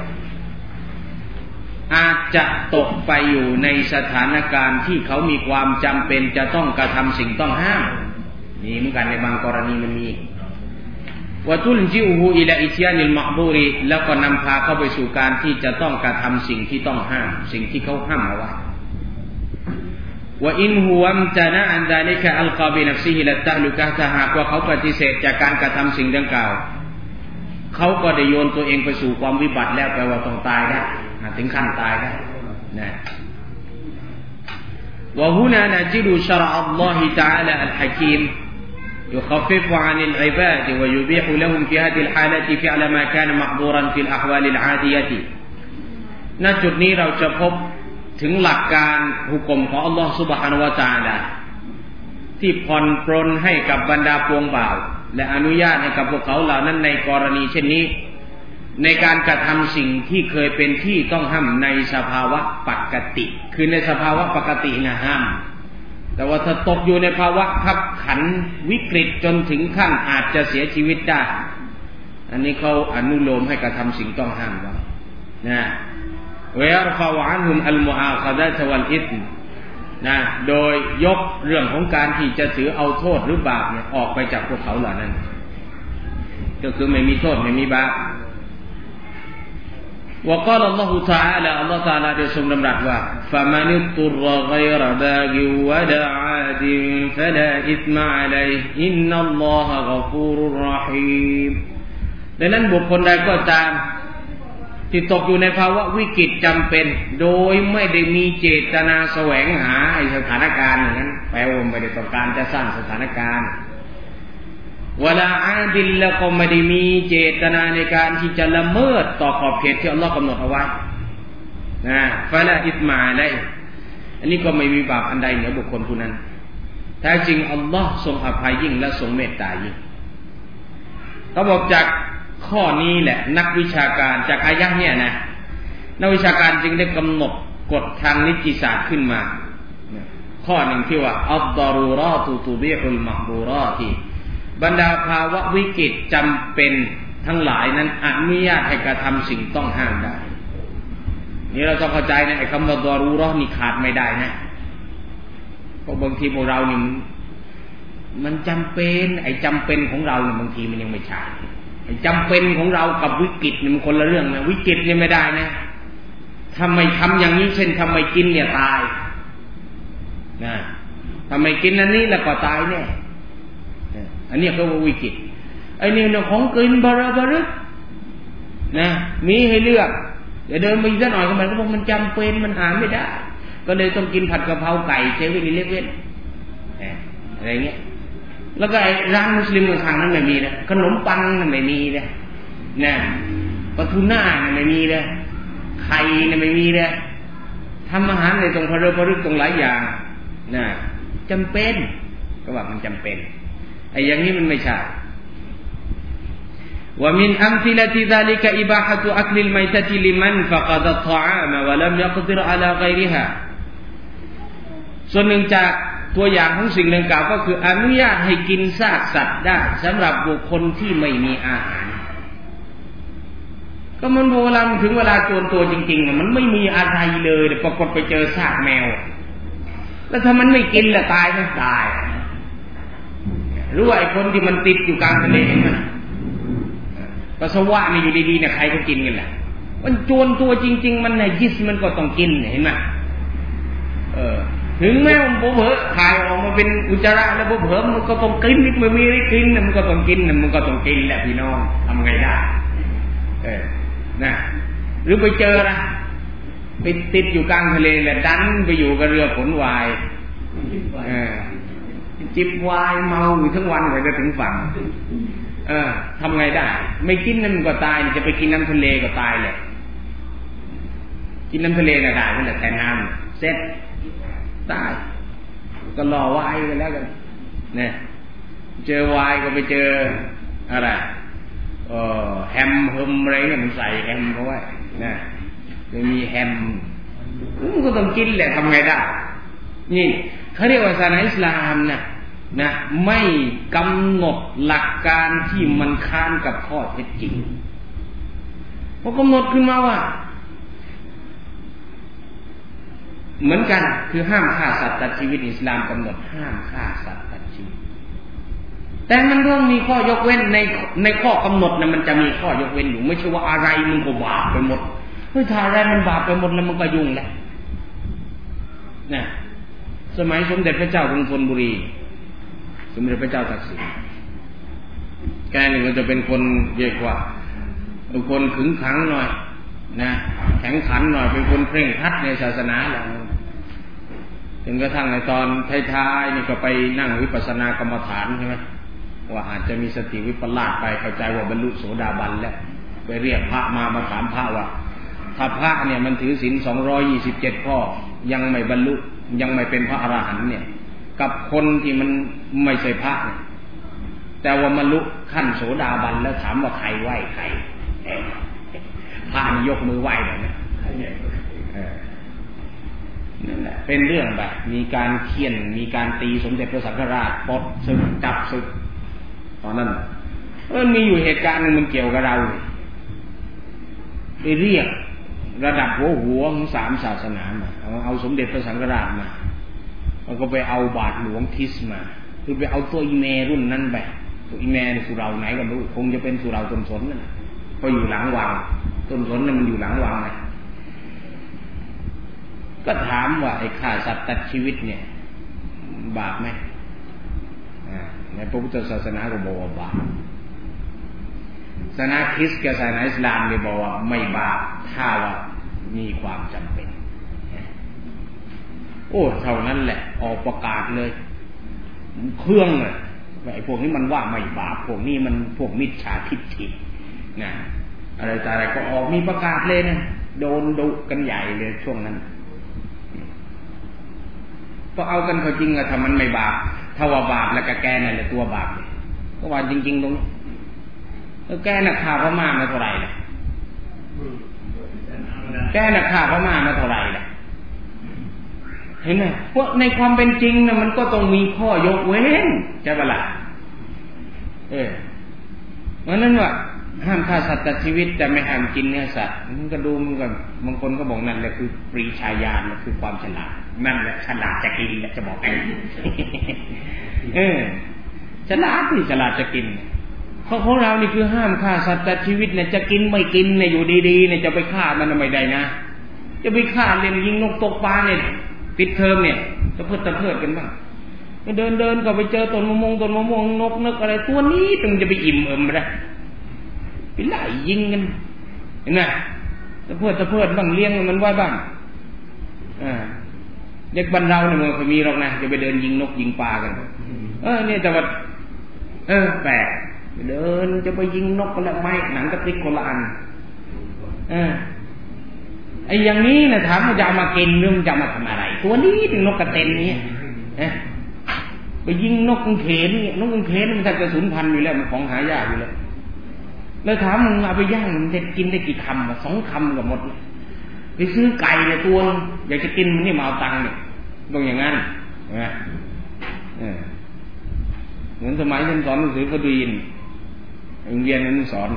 [SPEAKER 1] อาจจะตกไปอยู่ในสถานการณ์ที่เขามีความจำเป็นจะต้องกระทำสิ่งต้องห้ามนี่เหมือนกันในบางกรณีมันมีวะตุลจิอูฮูอิลาอิตยานิลมะบูรีแล้วก็นำพาเข้าไปสู่การที่จะต้องกระทำสิ่งที่ต้องห้ามสิ่งที่เขาห้ามเอาไว้วะอินฮุวัมตะนะอันซาลิกะอัลกอบินัฟซิฮิละตะลุกะถ้าหากว่าเขาปฏิเสธจากการกระทำสิ่งดังกล่าวเขาก็ได้โยนตัวเองไปสู่ความวิบัติแล้วแปลว่าต้องตายได้ถึงขั้นตายได้นะวะฮุนานะจิดุชะรออัลลอฮิตะอาลาอัลฮะกีมيخفف عن العباد ويبيح لهم في هذه الحالة فعل ما كان محظورا في الأحوال العادية ณ จุดนี้เราจะพบถึงหลักการหุกมของอัลลอฮฺซุบฮานะฮูวะตะอาลาที่ผ่อนปรนให้กับบรรดาพวงบ่าวและอนุญาตให้กับพวกเขาเหล่านั้นในกรณีเช่นนี้ในการกระทำสิ่งที่เคยเป็นที่ต้องห้ามในสภาวะปกติคือในสภาวะปกตินะห้ามแต่ว่าถ้าตกอยู่ในภาวะขับขันวิกฤตจนถึงขั้นอาจจะเสียชีวิตได้อันนี้เขาอนุโลมให้กระทำสิ่งต้องห้ามไว้นะวะยัรฟะอันฮุมอัลมุอาคาดะฮ์วัลอิธมนะโดยยกเรื่องของการที่จะถือเอาโทษหรือบาปเนี่ยออกไปจากพวกเขาเหล่านั้นก็คือไม่มีโทษไม่มีบาปوقال الله تعالى الله تعالى ได้ทรงดำรัสว่า فمن اضطر غير باغ ولا عاد فلا إثم عليه إن الله غفور رحيم ดังนั้นบุคคลใดก็ตามที่ตกอยู่ในภาวะวิกฤตจำเป็นโดยไม่ได้มีเจตนาแสวงหาไอ้สถานการณ์อย่างนั้นแปลว่าไม่ได้ต้องการจะสร้างสถานการณ์วะลาอาดิลแล้วก็ไม่ได้มีเจตนาในการที่จะละเมิดต่อขอบเขตที่อัลลอฮ์กำหนดเอาไว้นะฟะลาอิสมาอะลัยอันนี้ก็ไม่มีบาปอันใดเหนือบุคคลผู้นั้นแท้จริงอัลลอฮ์ทรงอภัยยิ่งและทรงเมตตายิ่งเขาบอกจากข้อนี้แหละนักวิชาการจากอายะห์เนี่ยนะนักวิชาการจึงได้กำหนดกฎทางนิติศาสตร์ขึ้นมาข้อหนึ่งที่ว่าอัฎฎอรูรอตุตุบิฮุลมะบูรอติบรรดาภาวะวิกฤตจำเป็นทั้งหลายนั้นอนุญาตให้กระทำสิ่งต้องห้ามได้นี่เราต้องเข้าใจนะไอ้คำว่าดอรูเราะห์นี่ขาดไม่ได้นะเพราะบางทีพวกเรานี่มันจำเป็นไอ้จำเป็นของเราเนี่ยบางทีมันยังไม่ใช่ไอ้จำเป็นของเรากับวิกฤตนี่มันคนละเรื่องนะวิกฤตเนี่ยไม่ได้นะทำไมทำอย่างนี้เช่นทำไมกินเนี่ยตายนะทำไมกินอันนี้แล้วก็ตายเนี่ยอันนี้เขาว่าวิกฤตไอ้นี่เนี่ยของกินบาราบารึกนะมีให้เลือกเดี๋ยวเดินไปสักหน่อยก็มันก็บอกมันจำเป็นมันหาไม่ได้ก็เลยต้องกินผัดกะเพราไก่เซเว่นอีเลฟเว่นอะไรเงี้ยแล้วก็ไอ้ร้านมุสลิมข้างๆนั้นไม่มีนะขนมปังนั่นไม่มีเลยนะปลาทูน่านั่นไม่มีเลยไข่นั่นไม่มีเลยทำอาหารในตรงพะเรพะรึกตรงหลายอย่างนะจำเป็นก็ว่ามันจำเป็นไอ้อย่างนี้มันไม่ใช่ว่ามินอัมซิลติซาลิกะอิบาฮะตุอักลิลไมตะติลิมันฟะกะดะฏออามะวะลัมยักดิรอะลาฆอยริฮาส่วนหนึ่งจากตัวอย่างของสิ่งดังกล่าวก็คืออนุญาตให้กินซากสัตว์ได้สำหรับบุคคลที่ไม่มีอาหารก็มันเวลาถึงเวลาจวนตัวจริงๆมันไม่มีอะไรเลยแต่ปรากฏไปเจอซากแมวแล้วถ้ามันไม่กินล่ะตายมั้ยตายรู้ว่าไอ้คนที่มันติดอยู่กลางทะเลมันปัสสาวะนี่อยู่ดีๆเนี่ยใครก็กินกันแหละมันจวนตัวจริงๆมันน่ะยิสมันก็ต้องกินเห็นมั้ยเออถึงแม้มันบ่เผลอคายออกมาเป็นอุจจาระแล้วบ่เผลอมันก็ต้องกินนิดไม่มีได้กินมันก็ต้องกินมันก็ต้องกินแหละพี่น้องทำไงได้เออนะหรือไปเจอนะไปติดอยู่กลางทะเลแล้วดันไปอยู่กับเรือขนวายเออจิบวายเมาอยู่ทั้งวันกว่าจะถึงฝั่งเออทำไงได้ไม่กินมันก็ตายจะไปกินน้ำทะเลก็ตายแหละกินน้ำทะเลน่ะได้นั่นแหละแต่น้ำเสร็จตายก็รอวายกันแล้วกันเนี่ยเจอวายก็ไปเจออะไรเออแฮมเฮิมอะไรเนี่ยมันใส่แฮมเขาไว้นะไม่มีแฮมมันก็ต้องกินแหละทำไงได้นี่เขาเรียกว่าศาสนาอิสลามนะนะไม่กำหนดหลักการที่มันค้านกับข้อเท็จจริงพอกำหนดขึ้นมาว่าเหมือนกันคือห้ามฆ่าสัตว์ตัดชีวิตอิสลามกำหนดห้ามฆ่าสัตว์ตัดชีวิตแต่มันต้องมีข้อยกเว้นในในข้อกำหนดนะมันจะมีข้อยกเว้นอยู่ไม่ใช่ว่าอะไรมันก็บาปไปหมดเฮ้ยถ้าอะไรมันบาปไปหมดแล้วมันก็ยุ่งแหละนะสมัยสมเด็จพระเจ้ากรุงธนบุรีสมเด็จพระเจ้าตากสินแกนี่ก็จะเป็นคนเรียกว่าเป็นคนขึงขังหน่อยนะแข็งขันหน่อยเป็นคนเคร่งครัดในศาสนาหลังจนกระทั่งในตอนท้ายๆนี่ก็ไปนั่งวิปัสสนากรรมฐานใช่ไหมว่าอาจจะมีสติวิปลาสไปเข้าใจว่าบรรลุโสดาบันแล้วไปเรียกพระมามาถามพระว่าถ้าพระเนี่ยมันถือศีลสองร้อยยี่สิบเจ็ดข้อยังไม่บรรลุยังไม่เป็นพระอรหันต์เนี่ยกับคนที่มันไม่ใช่พระเนี่ยแต่ว่าบรรลุขั้นโสดาบันแล้วถามว่าใครไหว้ใครพระยกมือไหว้แบบนี้นั่นแหละเป็นเรื่องแบบมีการเคี่ยนมีการตีสมเด็จพระสังฆราชปลดศึกจับศึกตอนนั้นเออมีอยู่เหตุการณ์นึงมันเกี่ยวกับเราไปเรียกระดับหัวหัวของสามศาสนามาเอาเอาสมเด็จพระสังฆราชมาแล้วก็ไปเอาบาทหลวงทิศมาคือไปเอาตัวอีเมรุ่นนั้นไปตัวอีเมในสุเราไหนก็ไม่รู้คงจะเป็นสุเราต้นสนนั่นก็อยู่หลังวังต้นสนนั่นมันอยู่หลังวังไงก็ถามว่าไอ้ฆ่าสัตว์ตัดชีวิตเนี่ยบาปไหมในพระพุทธศาสนาก็บอกว่าบาปศาสนาคริสต์กับศาสนาอิสลามเนี่ยบอกว่าไม่บาปถ้าว่ามีความจำเป็นโอ้เท่านั้นแหละออกประกาศเลยเครื่องเลยไอ้พวกนี้มันว่าไม่บาปพวกนี้มันพวกมิจฉาทิฏฐินะอะไรต่ออะไรก็ออกมีประกาศเลยนะโดนดุกันใหญ่เลยช่วงนั้นก็เอากันเขาจริงอะถ้ามันไม่บาปถ้าว่าบาปแล้วก็แกนั่นแหละตัวบาปเลยก็ว่าจริงๆตรงนี้แล้วแกน่ะฆ่าพม่ามาเท่าไหร่ล่ะแกน่ะฆ่าพม่ามาเท่าไหร่ล่ะเห็นไหมเพราะในความเป็นจริงนะมันก็ต้องมีข้อยกเว้นใช่ปะล่ะเออเพราะนั้นว่าห้ามฆ่าสัตว์ตัดชีวิตแต่ไม่ห้ามกินเนื้อสัตว์มันก็ดูมันก็บางคนก็บอกนั่นแหละคือปรีชาญาณนั่นคือความฉลาดนั่นแหละฉลาดจะกินแหละจะบอกไงเออฉลาดที่ฉลาดจะกินเพราะของเรานี่คือห้ามฆ่าสัตว์ตัดชีวิตเนี่ยจะกินไม่กินเนี่ยอยู่ดีๆเนี่ยจะไปฆ่ามันไม่ได้นะจะไปฆ่าเล่นยิงนกตกปลาเนี่ยปิดเทอมเนี่ยจะเพิดตะเพิดกันบ้างเดินเดินก็ไปเจอต้นมะม่วงต้นมะม่วงนกนึกอะไรตัวนี้ตึงจะไปอิ่มเอิมไปได้ไปไล่ยิงกันเห็นไหมตะเพิดตะเพิดบ้างเลี้ยงมันไว้บ้างอ่าเด็กบ้านเราเนี่ยมันเคยมีหรอกนะจะไปเดินยิงนกยิงปลากันเออเนี่ยแต่ว่าเออแปลกเดินจะไปยิงนกคนละไม้หนังกระติกคนละอันเออไอ้อย่างนี้นะถามว่าจะเอามากินหรือมันจะมาทำอะไรตัวนี้เป็นนกกระเต็นนี่เอ๊ะไปยิงนกกางเขนนี่นกกางเขนมันจะสูญพันธุ์อยู่แล้วมันของหายากอยู่แล้วแล้วถามมึงเอาไปย่างมันจะกินได้กี่คำสองคำกับหมดไปซื้อไก่เนี่ยตัวอยากจะกินมันนี่มาเอาตังค์เนี่ยต้องอย่างนั้นใช่ไหมเออเหมือนสมัยฉันสอนหนังสือพอดีนโรงเรียนนั้นสอน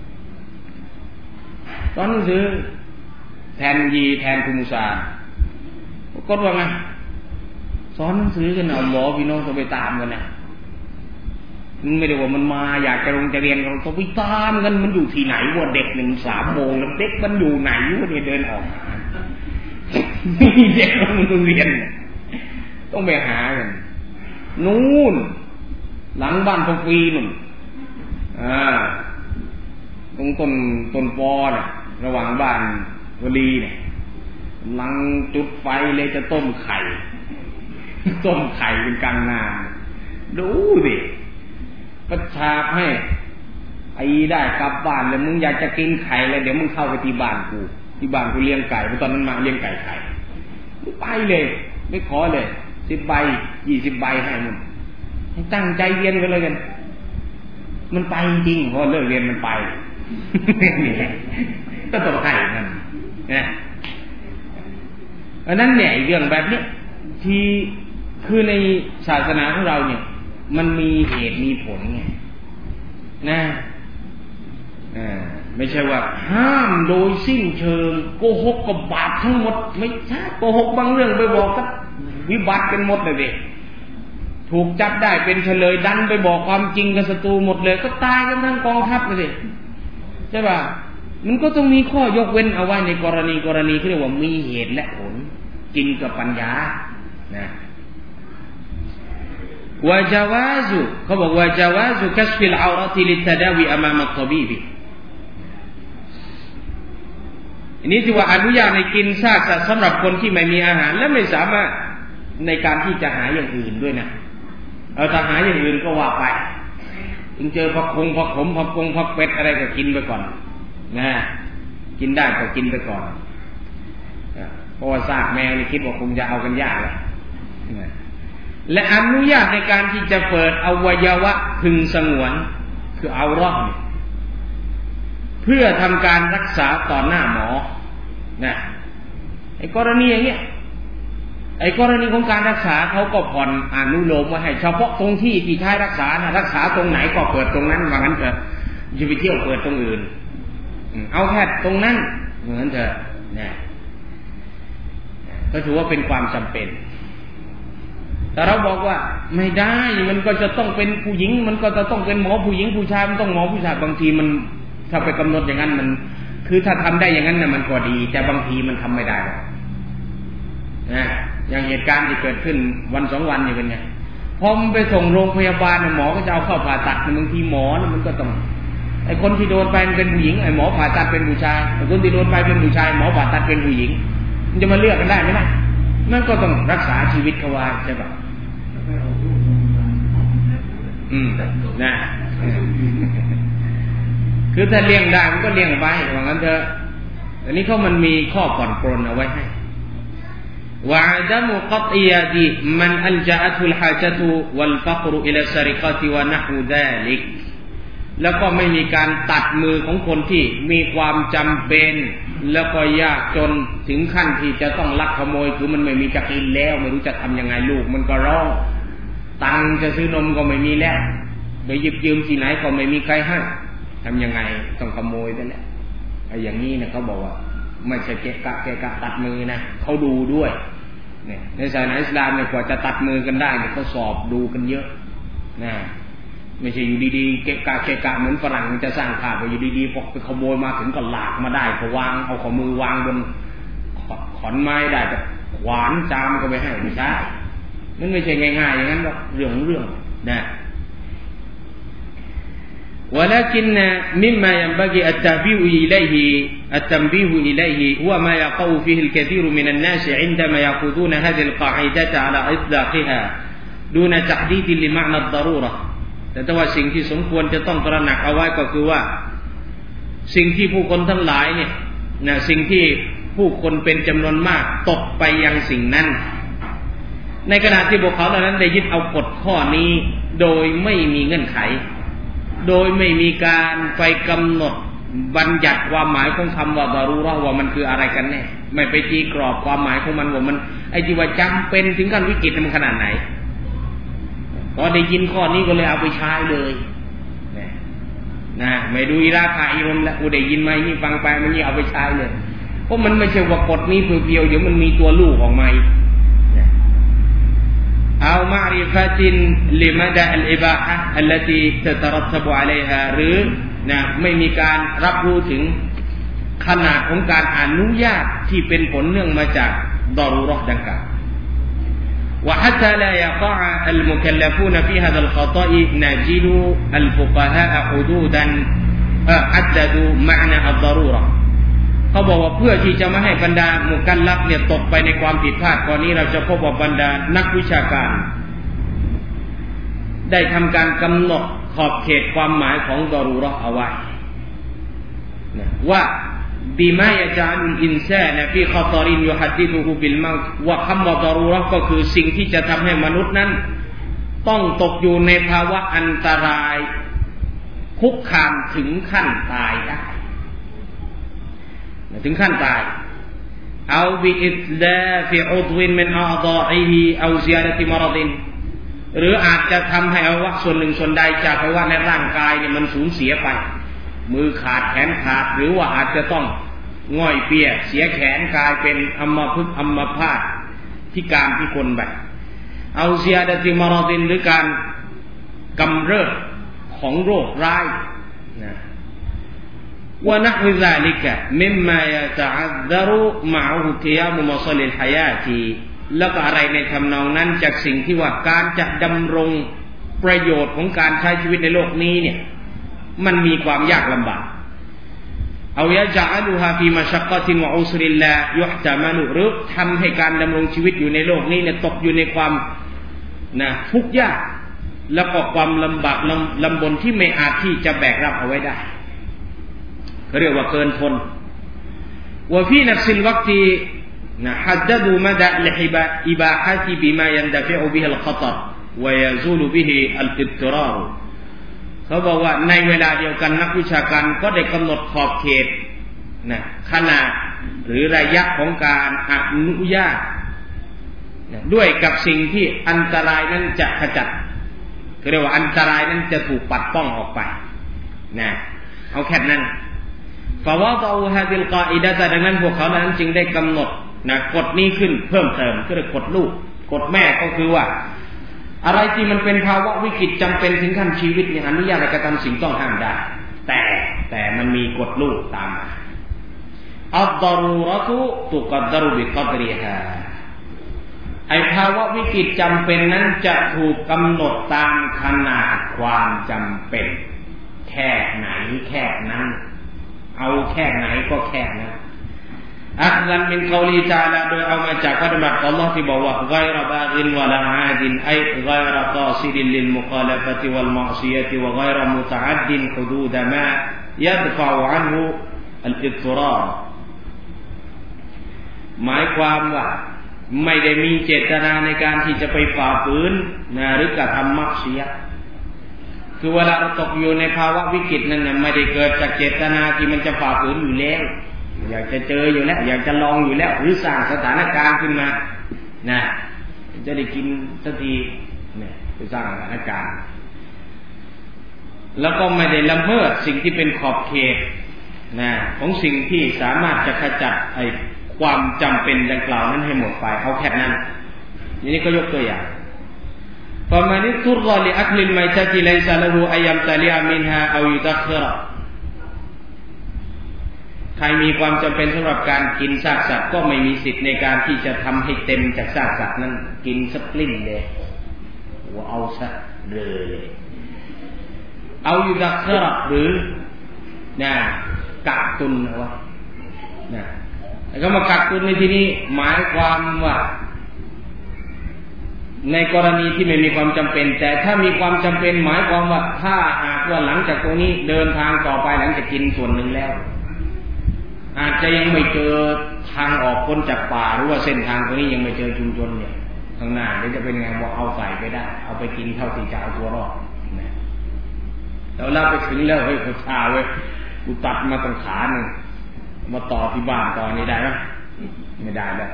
[SPEAKER 1] สอนหนังสือแทนยีแทนคุมุสาก็ว่าไงสอนหนังสือกันเอาหมอพี่น้องต้องไปตามกันนะมันไม่ได้ว่ามันมาอยากจะลงจะเรียนเราต้องไปตามกันมันอยู่ที่ไหนว่าเด็กหนึ่งสามโมงแล้วเด็กมันอยู่ไหนวะเนี่ยเดินออกนี่เด็กมันต้องเรียนต้องไปหากันนู่นหลังบ้านพงฟีนู่นอ่าตรงต้นต้นปอเนี่ยระหว่างบ้านวลีเนี่ยกำลังจุดไฟเลยจะต้มไข่ต้มไข่เป็นกลางนาดูสิประชาให้ไอ้ได้กลับบ้านแล้วมึงอยากจะกินไข่แล้วเดี๋ยวมึงเข้าไปที่บ้านกูที่บ้านกูเลี้ยงไก่เพราะตอนนั้นมาเลี้ยงไก่ไข่มึงไปเลยไม่ขอเลยสิบใบยี่สิบใบให้มึงให้ตั้งใจเรียนไปเลยกันมันไปจริงพอเลิกเรียนมันไปก็ต้องให้นั่นนะเพราะนั้นเนี่ยเรื่องแบบนี้ที่คือในศาสนาของเราเนี่ยมันมีเหตุมีผลไงนะอ่าไม่ใช่ว่าห้ามโดยสิ้นเชิงโกหกกับบาปทั้งหมดไม่ใช่โกหกบางเรื่องไปบอกก็วิบัติกันหมดเลยดิถูกจับได้เป็นเฉลยดันไปบอกความจริงกับศัตรูหมดเลยก็ตายกันทั้งกองทัพเลยดิใช่ป่ะมันก็ต้องมีข้อยกเว้นเอาไว้ในกรณีกรณีที่เรียกว่ามีเหตุและผลกินกับปัญญานะวะจาวาซุเขาบอกวะจาวาซุคัชฟิลเอาเราะติลิตตะดาวีอะมามัตฏบีบีอันนี้ที่ว่าอนุญาตให้กินซากสัตว์สำหรับคนที่ไม่มีอาหารและไม่สามารถในการที่จะหาอย่างอื่นด้วยนะเอาถ้าหาอย่างอื่นก็ว่าไปถึงเจอผักคงผักขมผักกงผักเป็ดอะไรก็กินไปก่อนนะกินได้ก็กินไปก่อนเพราะว่าซากแมวนี่คิดว่าคงจะเอากันยากแล้วและอนุญาตในการที่จะเปิดอวัยวะพึงสงวนคือเอาร่องเพื่อทำการรักษาต่อหน้าหมอนะไอ้กรณีอย่างเงี้ยไอ้กรณีของการรักษาเขาก็ผ่อนอนุโลมไว้ให้เฉพาะตรงที่ที่ใช้รักษานะรักษาตรงไหนก็เปิดตรงนั้นว่างั้นเถอะอย่าไปเที่ยวเปิดตรงอื่นเอาแค่ตรงนั้นเหมือนเถอะเนี่ยก็ถือว่าเป็นความจำเป็นแต่เราบอกว่าไม่ได้มันก็จะต้องเป็นผู้หญิงมันก็จะต้องเป็นหมอผู้หญิงผู้ชายมันต้องหมอผู้ชายบางทีมันถ้าไปกำหนดอย่างนั้นมันคือถ้าทำได้อย่างนั้นน่ะมันก็ดีแต่บางทีมันทำไม่ได้นะอย่างเหตุการณ์ที่เกิดขึ้นวันสองวันนี่เป็นไงพอมันไปส่งโรงพยาบาลหมอก็จะเอาเข้าผ่าตัดบางทีหมอมันก็ต้องไอ้คนที่โดนไปเป็นผู้หญิงไอ้หมอผ่าตัดเป็นผู้ชายไอ้คนที่โดนไปเป็นผู้ชายหมอผ่าตัดเป็นผู้หญิงมันจะมาเลือกกันได้ไหมล่ะนั่นก็ต้องรักษาชีวิตเขาไว้ใช่ป่ะอืมนะคือถ้าเลี้ยงได้มันก็เลี้ยงไปว่างั้นเถอะอันนี้เขามันมีข้อผ่อนปรนเอาไว้ให้วะอะดะมุกัตอิยะติมันอัลจาอะตุลฮาจาตุวัลฟักรุอิลาซะริกะติวะนะฮูซาลิกแล้วก็ไม่มีการตัดมือของคนที่มีความจำเป็นแล้วก็ยากจนถึงขั้นที่จะต้องลักขโมยคือมันไม่มีจะกินแล้วไม่รู้จะทำยังไงลูกมันก็ร้องตังจะซื้อนมก็ไม่มีแล้วไปหยิบยืมที่ไหนก็ไม่มีใครให้ทำยังไงต้องขโมยนั่นแหละไอ้อย่างนี้นะเขาบอกว่าไม่ใช่เกะกะเกะกะตัดมือนะเขาดูด้วยเนี่ยในศาสนาอิสลามเนี่ยกว่าจะตัดมือกันได้เนี่ยเขาสอบดูกันเยอะนะไม่ใช่อยู่ดีๆเกะกะเกะกะเหมือนฝรั่งจะสร้างภาพไปอยู่ดีๆพอไปขโมยมาถึงก็หลากมาได้ก็วางเอาข้อมือวางบนขอนไม้ได้แต่ขวานจามก็ไปให้ไม่ใช่มันไม่ใช่ง่ายๆอย่างนั้นหรอกเรื่องเรื่องนะ ولكن مما ينبغي التنبيه إليه التنبيه إليه هو ما يقع فيه الكثير من الناس عندما يأخذون هذه القاعدة على إطلاقها دون تحديد لمعنى الضرورة แต่ว่าสิ่งที่สมควรจะต้องตระหนักเอาไว้ก็คือว่าสิ่งที่ผู้คนทั้งหลายเนี่ยนะสิ่งที่ผู้คนเป็นจำนวนมากตกไปยังสิ่งนั้นในขณะที่พวกเขาเหล่านั้นได้ยึดเอากฎข้อนี้โดยไม่มีเงื่อนไขโดยไม่มีการไปกำหนดบัญญัติความหมายของคำว่าดารูเราะห์ว่ามันคืออะไรกันแน่ไม่ไปตีกรอบความหมายของมันว่ามันไอ้ที่ว่าจำเป็นถึงขั้นวิกฤตมันขนาดไหนพอได้ยินข้อนี้ก็เลยเอาไปใช้เลยนะไม่ดูอิราคาอิรมแล้วกูได้ยินไหมนี่ฟังไปมันนี่เอาไปใช้เลยเพราะมันไม่ใช่ว่ากฎนี้เพียวๆเดี๋ยวมันมีตัวลูกออกมาเอามาริฟะตินลิมะดะอัลอิบาฮะอัลลตีตะตะรัตบอะลัยฮาหรือนะไม่มีการรับรู้ถึงขนาดของการอนุญาตที่เป็นผลเนื่องมาจากดารูเราะห์ดังกล่าวوحتى لا يقع المكلفون في هذا الخطأ نجد الفقهاء حدودا حددوا معنى الضرورة เขาบอกว่าเพื่อที่จะไม่ให้บรรดามุกัลลัฟเนี่ยตกไปในความผิดพลาดข้อนี้เราจะพบว่าบรรดานักวิชาการได้ทำการกำหนดขอบเขตความหมายของดารูเราะห์เอาไว้ว่าบิมายะจาลุลอินซานะฟีคอตอรินยุฮัดดิซุฮุบิลเมาต์ว่าคำว่าดารูเราะห์ก็คือสิ่งที่จะทำให้มนุษย์นั้นต้องตกอยู่ในภาวะอันตรายคุกคามถึงขั้นตายได้ถึงขั้นตายเอาบิอิตลาฟิอุดวินมินอาฎาอิฮิเอาซิยาดะติมารดินหรืออาจจะทำให้อวัยวะส่วนหนึ่งส่วนใดจากอวัยวะในร่างกายเนี่ยมันสูญเสียไปมือขาดแขนขาดหรือว่าอาจจะต้องง่อยเปียเสียแขนกลายเป็นอัมพฤกษ์อัมพาตพิการพิกลไปเอาซิยาดะติมารดินหรือการกำเริบของโรคร้ายนะวะนะฮุซาลิกะมิมมายะตะอัซซะรุมะอะฮุกิยามุมัศลิลฮายาตีแล้วก็อะไรในทำนองนั้นจากสิ่งที่ว่าการจะดำรงประโยชน์ของการใช้ชีวิตในโลกนี้เนี่ยมันมีความยากลำบากเอายะจะอะลุฮาฟีมัชักกะตินวะอุสริลลายุฮตะมะลุหรือทำให้การดำรงชีวิตอยู่ในโลกนี้เนี่ยตกอยู่ในความนะทุกข์ยากแล้วก็ความลำบากลำบนที่ไม่อาจที่จะแบกรับเอาไว้ได้เขาเรียกว่าเกินทนว่าฟีนัฟซิลวักตีนะฮัดดะดูมะดะลิฮิบะอิบาฮะติบิมายันดะฟิอุบิฮิลขะฏรวะยะซูลุบิฮิอัลอิฎติรารเขาบอกว่าในเวลาเดียวกันนักวิชาการก็ได้กำหนดขอบเขตนะขนาดหรือระยะของการอนุญาตนะด้วยกับสิ่งที่อันตรายนั้นจะขจัดเรียกว่าอันตรายนั้นจะถูกปัดป้องออกไปนะเอาแค่นั้นฟะวะฎอฮาดิลกออิดะฮ์ดังนั้นพวกเขานั้นจึงได้กำหนดนะกฎนี้ขึ้นเพิ่มเติมก็เรียกกฎลูกกฎแม่ก็คือว่าอะไรที่มันเป็นภาวะวิกฤตจำเป็นถึงขั้นชีวิตเนี่ยอนุญาตให้กระทำสิ่งต้องห้ามได้แต่แต่มันมีกฎลูกตามมาอัฎฎอรูเราะตุตุกัดดะรุบิกัดริฮาไอ้ภาวะวิกฤตจำเป็นนั้นจะถูกกำหนดตามขนาดความจำเป็นแค่ไหนแค่นั้นเอาแค่ไหนก็แค่นั้นอัคซันมินกอลีตะอาลาโดยเอามาจากพระดำรัสของอัลเลาะห์ที่บอกว่าฆอยรบากินวะลาอาดินไอฆอยรกอซิดินลิลมุคาลฟะติวัลมะอซิยะติวะฆอยรมุตะอัดดินฮุดูดมายัดฟะออันฮุอัลอิฎติรารหมายความว่าไม่ได้มีเจตนาในการที่จะไปฝ่าฝืนนะหรือกระทำมักซิยะห์คือเวลาเราตกอยู่ในภาวะวิกฤตนั้นน่ะไม่ได้เกิดจากเจตนาที่มันจะฝ่าฝืนอยู่แล้วอยากจะเจออยู่แล้วอยากจะลองอยู่แล้วหรือสร้างสถานการณ์ขึ้นมานะจะได้กินสักทีเนี่ยไปสร้างสถานการณ์แล้วก็ไม่ได้ละเมิดสิ่งที่เป็นขอบเขตนะของสิ่งที่สามารถจะขจัดไอ้ความจำเป็นดังกล่าวนั้นให้หมดไปเอาแค่นั้นทีนี้ก็ยกตัวอย่างفمن اضطر لأكل الميتة ليس له أن يمتلئ منها أو يدخر ใครมีความจำเป็นสำหรับการกินซากสัตว์ก็ไม่มีสิทธิ์ในการที่จะทำให้เต็มจากซากสัตว์นั้นกินสักกลิ้นเลยว่าเอาซะเลยเอาอยู่ดักเคราะห์หรือนะกักตุนเอาไว้นะแล้วก็มากักตุนในที่นี้หมายความว่าในกรณีที่ไม่มีความจำเป็นแต่ถ้ามีความจำเป็นหมายความว่าถ้าหากว่าหลังจากตรงนี้เดินทางต่อไปหลังจากกินส่วนหนึ่งแล้วอาจจะยังไม่เจอทางออกพ้นจากป่าหรือว่าเส้นทางตรงนี้ยังไม่เจอชุมชนเนี่ยข้างหน้าเดี๋ยวจะเป็นไงบอกเอาใส่ไปได้เอาไปกินเท่าที่จะเอาตัวรอดนะแล้วเราไปถึงแล้วเฮ้ยกูชาเว้ยกูตัดมาตั้งขาหนึ่งมาต่อที่บ้านต่อนี้ได้ไหมไม่ได้แล้ว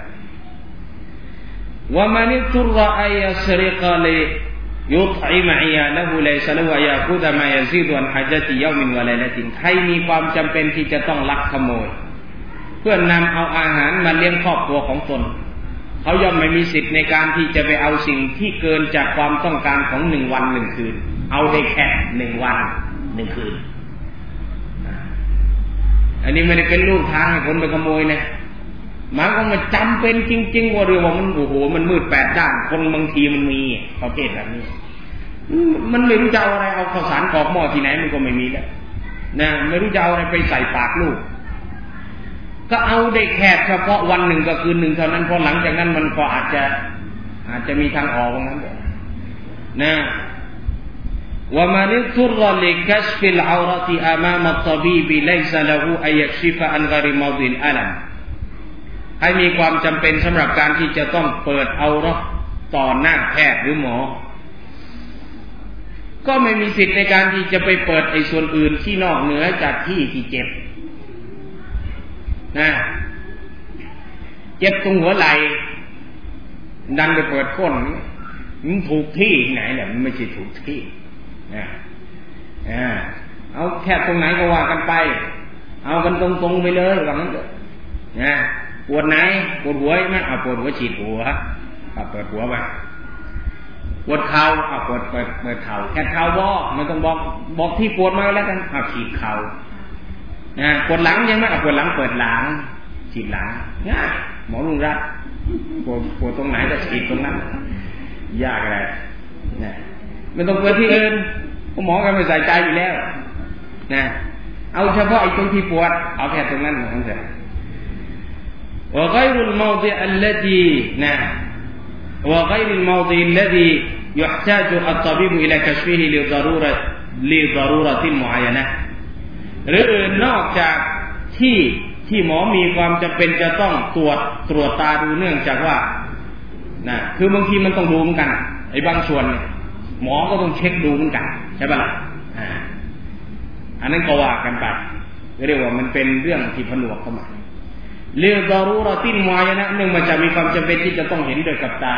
[SPEAKER 1] ومن اضطر أن يسرق ليطعم عياله ليس له أن يأخذ ما يزيد عن حاجة يوم وليلة ใครมีความจำเป็นที่จะต้องลักขโมยเพื่อนำเอาอาหารมาเลี้ยงครอบครัวของตนเขาย่อมไม่มีสิทธิ์ในการที่จะไปเอาสิ่งที่เกินจากความต้องการของหนึ่งวันหนึ่งคืนเอาได้แค่หนึ่งวันหนึ่งคืนอันนี้ไม่ได้เป็นลู่ทางให้คนไปขโมยนะหมายความว่าจำเป็นจริงๆว่าเรือว่ามันโอ้โหมันมืดแปดด้านคนบางทีมันมีประเภทแบบนี้มันไม่รู้จะเอาอะไรเอาข้าวสารกรอกหม้อที่ไหนมันก็ไม่มีแล้วนะไม่รู้จะเอาอะไรไปใส่ปากลูกก็เอาได้แค่เฉพาะวันหนึ่งก็คืนหนึ่งเท่านั้นพอหลังจากนั้นมันก็อาจจะอาจจะมีทางออกตรงนั้นนะว่ามันทุรลิกัชฟิลเอารติอามามัตตบีบิไลซะละฮูอัยยักชิฟะอันกะริมอดิลอะลัมให้มีความจำเป็นสำหรับการที่จะต้องเปิดเอาเราะห์ต่อหน้าแพทย์หรือหมอก็ไม่มีสิทธิ์ในการที่จะไปเปิดไอ้ส่วนอื่นที่นอกเหนือจากที่ที่เจ็บนะเจ็บตรงหัวไหล่ดันไปเปิดก้นมันถูกที่ไหนเนี่ยมันไม่ใช่ถูกที่นะอ่าเอาแค่ตรงไหนก็ว่ากันไปเอากันตรงๆไปเลยว่างั้นเถอะนะปวดไหนปวดหัวไหมเอาปวดหัวฉีดหัวเอาเปิดหัวไปปวดเข่าเอาปวดเปิดเปิดเข่าแค่เข่าบอกไม่ต้องบอกบอกที่ปวดมาแล้วกันเอาฉีดเข่านะปวดหลังยังไหมเอาปวดหลังเปิดหลังฉีดหลังง่ายหมอลุงรัฐปวดปวดตรงไหนก็ฉีดตรงนั้นยากอะไรนะไม่ต้องปวดที่อื่นหมอก็ไม่ใส่ใจอยู่แล้วนะเอาเฉพาะไอ้ตรงที่ปวดเอาแค่ตรงนั้นของเธอوغير الموضع الذي وغير الموضع الذي يحتاج الطبيب إلى كشفه لضرورة لضرورة معينة หรือนอกจากที่ที่หมอมีความจำเป็นจะต้องตรวจตรวจตาดูเนื่องจากว่านะคือบางทีมันต้องดูเหมือนกันไอ้บางส่วนเนี่ยหมอก็ต้องเช็คดูเหมือนกันใช่ป่ะล่ะอ่าอันนั้นก็ว่ากันไปเรียกว่ามันเป็นเรื่องที่ผนวกเข้ามาเรื่องดารูเราะตินมุอัยยะนะห์นึงมันจะมีความจำเป็นที่จะต้องเห็นด้วยกับตา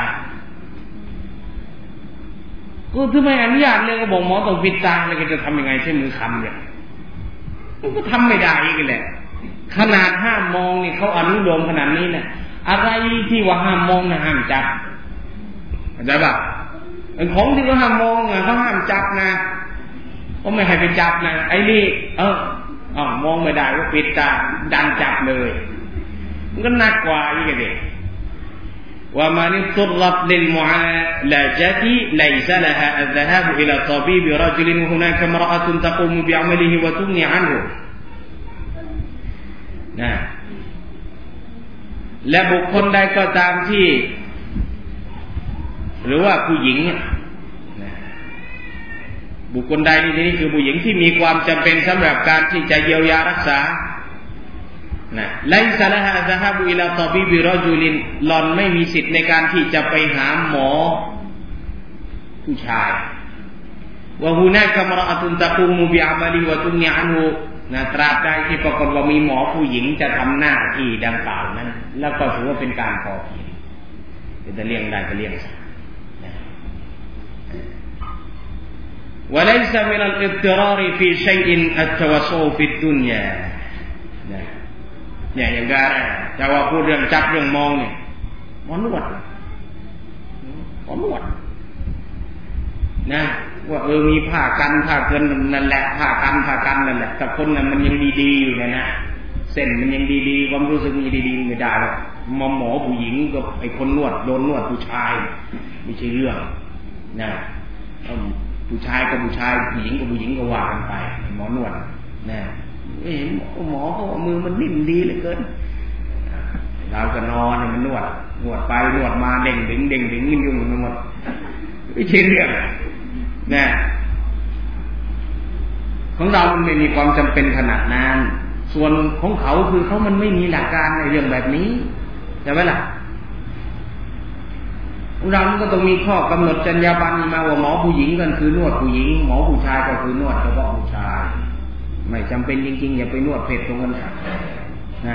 [SPEAKER 1] ก็ถ้าไม่อนุญาตเลยก็บอกหมอต้องปิดตาแล้วก็จะทำยังไงใช้มือค้ำเนี่ยมันก็ทำไม่ได้อีกแหละขนาดห้ามมองนี่เขาอนุโลมขนาดนี้นะอะไรที่ว่าห้ามมองนะห้ามจับเข้าใจป่ะไอ้ของที่เขาห้ามมองอ่ะเขาห้ามจับนะก็ไม่ให้ไปจับนะไอ้นี่เอออ๋อมองไม่ได้ว่าปิดตาดันจับเลยมันก็หนักกว่าอีกเลยว่ามันตุรบลิลมุอาลาจติليس لها الذهاب إلى طبيب رجل وهناك امرأة تقوم بعمله وتغني عنه นะและบุคคลใดก็ตามที่หรือว่าผู้หญิงบุคคลใดนี่นี่คือผู้หญิงที่มีความจำเป็นสำหรับการที่จะเยียวยารักษานะไลซะละฮะซะฮาบุอิลาตอบีบิรอจุลินหล่อนไม่มีสิทธิ์ในการที่จะไปหาหมอผู้ชายวะฮูนากัมรออะตุนตะกุมุบิอะมัลิวะตุญญะอันฮุนะตราบใดที่ปรากฏว่ามีหมอผู้หญิงจะทำหน้าที่ดังกล่าวนั้นแล้วก็ถือว่าเป็นการพอเพียงจะเลี้ยงได้ก็เลี้ยงซะوليس من الاضطرار في شيء التوسع في الدنيا เนี่ยอย่างการจะว่าพูดเรื่องจับเรื่องมองเนี่ยหมอนวดหมอนวดนะว่าเออมีผ้ากันผ้าเกินนั่นแหละผ้ากันผ้ากันนั่นแหละแต่คนนั้นมันยังดีๆอยู่เนี่ยนะเส้นมันยังดีๆความรู้สึกมันดีๆไม่ได้หรอกหมอหมอผู้หญิงกับไอ้คนนวดโดนนวดผู้ชายไม่ใช่เรื่องนะผู้ชายกับผู้ชายผู้หญิงกับผู้หญิงก็ว่ากันไปหมอนวดนะเห็นหมอเขาว่ามือมันนิ่มดีเหลือเกินเราก็นอนมันนวดนวดไปนวดมาเด้งดึงเด้งดึงยิ่งยุ่งไปหมดไม่ใช่เรื่องนะของเรามันไม่มีความจำเป็นขนาดนั้นส่วนของเขาคือเขามันไม่มีหลักการในเรื่องแบบนี้ใช่ไหมล่ะเราก็ต้องมีข้อกำหนดจรรยาบรรณมาว่าหมอผู้หญิงกันคือนวดผู้หญิงหมอผู้ชายก็คือนวดเฉพาะผู้ชายไม่จำเป็นจริงๆอย่าไปนวดเพศตรงกันค่ะนะ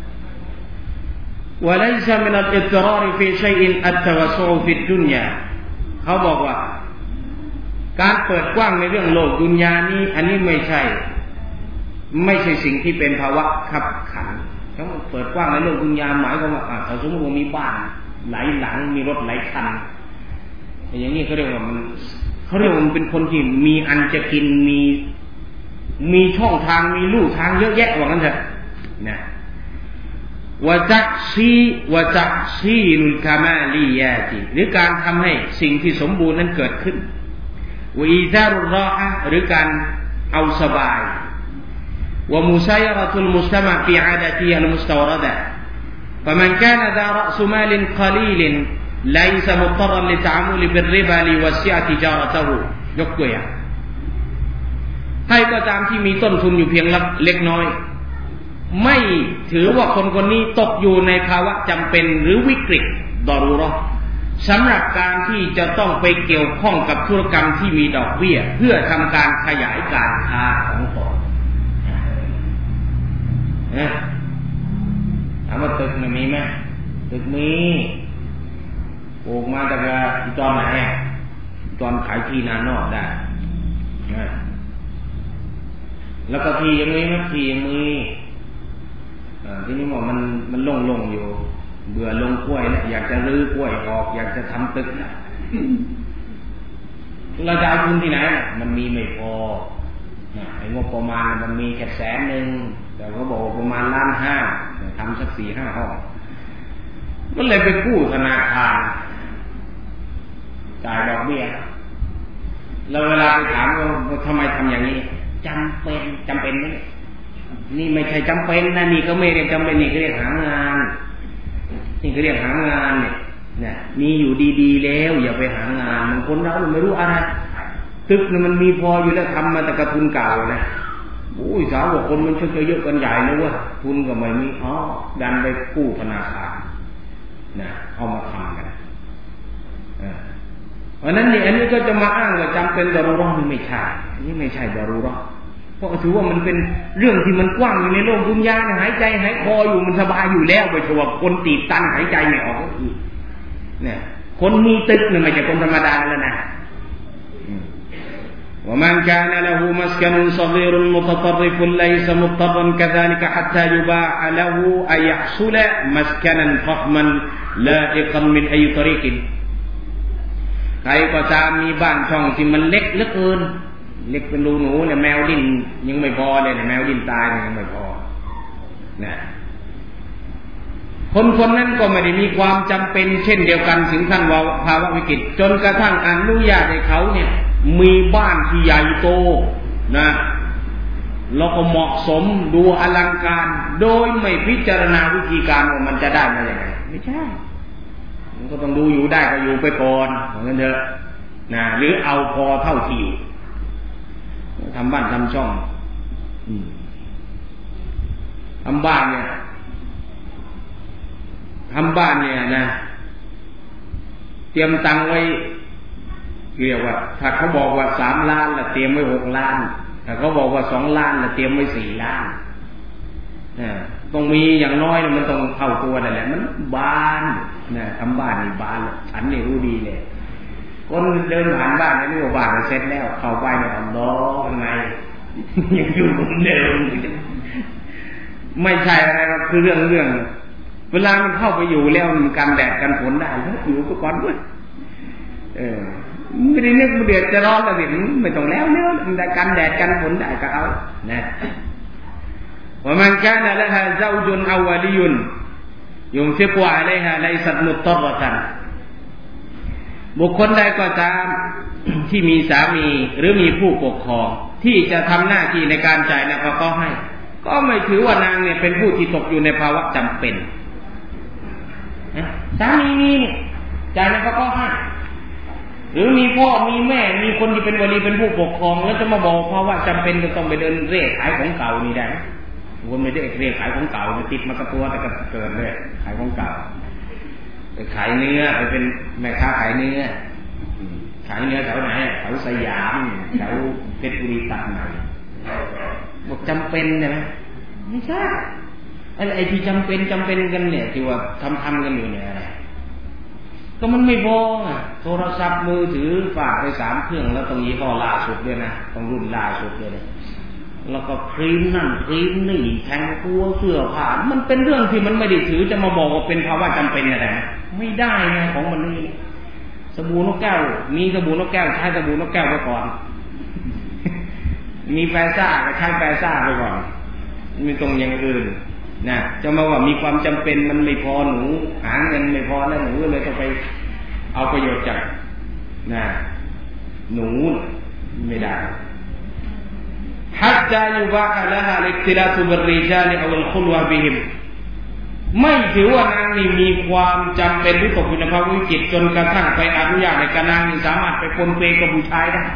[SPEAKER 1] وليس من الاضطرار في شيء التوسع في الدنيا เขาบอกว่าการเปิดกว้างในเรื่องโลกดุนยานี้อันนี้ไม่ใช่ไม่ใช่สิ่งที่เป็นภาวะขับขันเขาเปิดกว้างในโลกดุนยาหมายความว่าถ้าสมมติว่ามีบ้านหลายหลังมีรถหลายคันอย่างนี้เขาเรียกว่ามันเขาเรียกว่ามันเป็นคนที่มีอันจะกินมีมีช่องทางมีลู่ทางเยอะแยะว่างั้นเถอะนะวะจักซีวะจักซีลุลกามาลียาติหรือการทำให้สิ่งที่สมบูรณ์นั้นเกิดขึ้นวะอีซารุรออะห์หรือการเอาสบายวะมุซายเราะตุลมุสตะมะฟีอาดะติอัลมุสตาวรดะفمن كان ذا رأس مال قليل ليس مضطرا للتعامل بالربا ليوسع تجارته ยกตัวอย่างใครก็ตามที่มีต้นทุนอยู่เพียงเล็กน้อยไม่ถือว่าคนคนนี้ตกอยู่ในภาวะจำเป็นหรือวิกฤตดอรูเราะห์สำหรับการที่จะต้องไปเกี่ยวข้องกับธุรกรรมที่มีดอกเบี้ยเพื่อทำการขยายการค้าของตนถามว่าตึกมันมีไหมตึกมีปลูกมาจากอีตอนไหนตอนขายที่นานอกได้นะแล้วก็ที่ยังมีไหมที่ยังมีที่นี่บอกมันมันโล่งๆอยู่เบื่อลงกล้วยแล้วอยากจะรื้อกล้วยออกอยากจะทำตึกนะเราจะเอาทุนที่ไหนมันมีไม่พอไอ้งบประมาณมันมีแค่แสนหนึ่งแต่เขาบอกประมาณล้านห้าทำสักสี่ห้าห้องมันเลยไปกู้ธนาคารจ่ายดอกเบี้ยแล้วเวลาไปถามว่าทำไมทำอย่างนี้จำเป็นจำเป็นไหมนี่ไม่ใช่จำเป็นนะนี่ก็ไม่เรียกจำเป็นนี่เขาเรียกหางานนี่เขาเรียกหางานเนี่ยเนี่ยมีอยู่ดีๆแล้วอย่าไปหางานบางคนเราไม่รู้อะไรตึกเนี่ยมันมีพออยู่แล้วทำมาแต่กระทุนเก่านะโอ้ยสาวบอกคนมันช่วยเยอะกันใหญ่เลยว่าทุนก็ไม่มีอ๋อดันไปกู้ธนาคารนะเอามาทำกันเพราะนั้นนี่อันนี้ก็จะมาอ้างว่าจำเป็นดารุเราะห์นี่ไม่ใช่นี่ไม่ใช่ดารุเราะห์เพราะถือว่ามันเป็นเรื่องที่มันกว้างอยู่ในโลกดุนยาเนี่ยหายใจหายคออยู่มันสบายอยู่แล้วไปชัวร์คนตีบตันหายใจไม่ออกอีกเนี่ยคนมีตึกเนี่ยไม่ใช่คนธรรมดาแล้วนะومن كان له مسكن صغير متطرف ليس مضطرا كذلك حتى يباع له أن يحصل مسكنا فخما لائقا من أي طريق ใครก็ตามมีบ้านช่องที่มันเล็กเหลือเกินเล็กเป็นรูหนูเนี่ยแมวดิ้นยังไม่พอเลยเนี่ยแมวดิ้นตายยังไม่พอนะคนคนนั้นก็ไม่ได้มีความจำเป็นเช่นเดียวกันถึงขั้นว่าภาวะวิกฤตจนกระทั่งอนุญาตให้เขาเนี่ยมีบ้านที่ใหญ่โตนะแล้วก็เหมาะสมดูอลังการโดยไม่พิจารณาวิธีการว่ามันจะได้มาอย่างไรไม่ใช่มันก็ต้องดูอยู่ได้ก็อยู่ไปก่อนเหมือนกันเถอะนะหรือเอาพอเท่าที่ทำบ้านทำช่องทำบ้านเนี่ยทำบ้านเนี่ยนะเตรียมตังค์ไว้เรียกว่าถ้าเขาบอกว่าสามล้านละเตรียมไว้หกล้านถ้าเขาบอกว่าสองล้านละเตรียมไว้สี่ล้านนะต้องมีอย่างน้อยเนี่ยมันต้องเท่าตัวนั่นแหละมันบานนะทำบ้านนี่บานฉันนี่รู้ดีเลยคนเดินผ่านบ้านนี่รู้ว่าบ้านมันเสร็จแล้วเข้าไปเนี่ยล้อข้างในยังอยู่เหมือนเดิมไม่ใช่อะไรครับคือเรื่องเรื่องเวลามันเข้าไปอยู่แล้วมันกันแดดกันฝนได้แล้วอยู่ก็ก่อนด้วยเออไม่ได้นึกมันเดือดจะร้อนแล้วสิไม่ต้องแล้วเนื้อมันได้กันแดดกันฝนได้ก็เอานะว่ามันการอะไรฮะเจ้าจุนอาวลียุนยงเสียกว่าอะไรฮะในสัตว์มุตตรกันบุคคลใดก็ตามที่มีสามีหรือมีผู้ปกครองที่จะทำหน้าที่ในการจ่ายนะเขาก็ให้ก็ไม่ถือว่านางเนี่ยเป็นผู้ที่ตกอยู่ในภาวะจำเป็นสามีมีจ่ายนะเขาก็ให้หรือมีพ่อมีแม่มีคนที่เป็นวลีเป็นผู้ปกครองแล้วจะมาบอกเพราะว่าจำเป็นจะต้องไปเดินเร่ขายของเก่านี่ได้คนไม่ได้เร่ขายของเก่ามันติดมากับตัวแต่ก็เกิดเลยขายของเก่าไปขายเนื้อไปเป็นแม่ค้าขายเนื้อขายเนื้อแถวไหนแถวสยามแถวเพชรบุรีตัดใหม่บอกจำเป็นใช่ไหมไม่ใช่ไอ้ที่จำเป็นจำเป็นกันเนี่ยที่ว่าทำทำกันอยู่เนี่ยอะไรก็มันไม่พอโทรศัพท์มือถือฝากไปสามเครื่องแล้วต้องยี่ห้อล่าสุดด้วยนะต้องรุ่นล่าสุดด้วยนะแล้วก็ครีมนั่นครีมนี่แทงตัวเสื้อผ้ามันเป็นเรื่องที่มันไม่ได้ถือจะมาบอกว่าเป็นภาวะจำเป็นอะไรไม่ได้ไงของมันนี่สบู่นกแก้วมีสบู่นกแก้วใช้สบู่นกแก้วไปก่อนมีแฟซ่าก็ใช้แฟซ่าไปก่อนมีตรงอย่างอื่นนะจะมาว่ามีความจำเป็นมันไม่พอหนูหาเงินไม่พอแล้วหนูเลยต้องไปเอาประโยชน์จากนะหนูไม่ได้ฮัตตายุบะฮะละฮะลิกติลาตุบิรริจาลเอาอัลคุลวะบิฮิมไม่ถือว่านางนี่มีความจำเป็นหรือตกอยู่ในภาวะวิกฤตจนกระทั่งไปอนุญาตให้นางนี่สามารถไปปนเปกับผู้ชายได้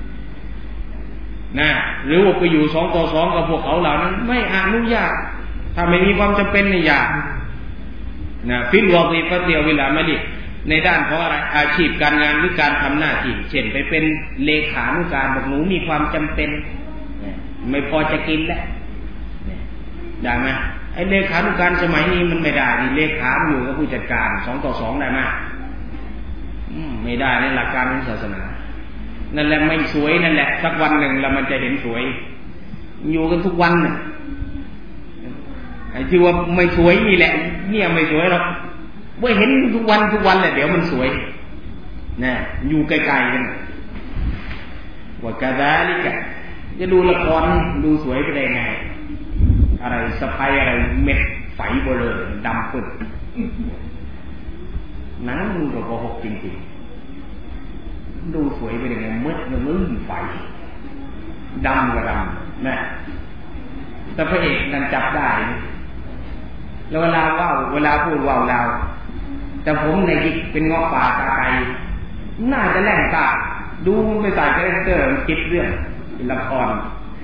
[SPEAKER 1] นะหรือว่าไปอยู่สองต่อสองกับพวกเขาเหล่านั้นไม่อนุญาตถ้าไม่มีความจำเป็นในอย่างนะฟิลวาซีฟะเดียวเวลาไม่ดิในด้านของอะไรอาชีพการงานหรือการทำหน้าที่เช่นไปเป็นเลขานุการบอกหนูมีความจำเป็นไม่พอจะกินแล้วได้ไหมไอ้เลขานุการสมัยนี้มันไม่ได้นี่เลขาอยู่กับผู้จัดการสองต่อสองได้ไหมไม่ได้ในหลักการของศาสนานั่นแหละไม่สวยนั่นแหละสักวันหนึ่งแล้วมันจะเห็นสวยอยู่กันทุกวันน่ะไอ้ที่ว่าไม่สวยนี่แหละเนี่ยไม่สวยหรอกว่าเห็นทุกวันทุกวันแหละเดี๋ยวมันสวยนะอยู่ไกลๆกันว่ากะดาลิกะจะดูละครดูสวยไปได้ไงอะไรสะพายอะไรเม็ดไฟเบลอดำปึ๊ดหนังมันก็โกหกจริงๆดูสวยไปได้ไงมืดมันมืดไฟดำก็ดำนะแต่พระเอกนั่นจับได้แล้วเวลาว่าเวลาพูดว่าเราแต่ผมในที่เป็นงอกป่าตาไก่น่าจะแล่นตาดูมันไปใส่คาแรคเตอร์มันคิดเรื่องละคร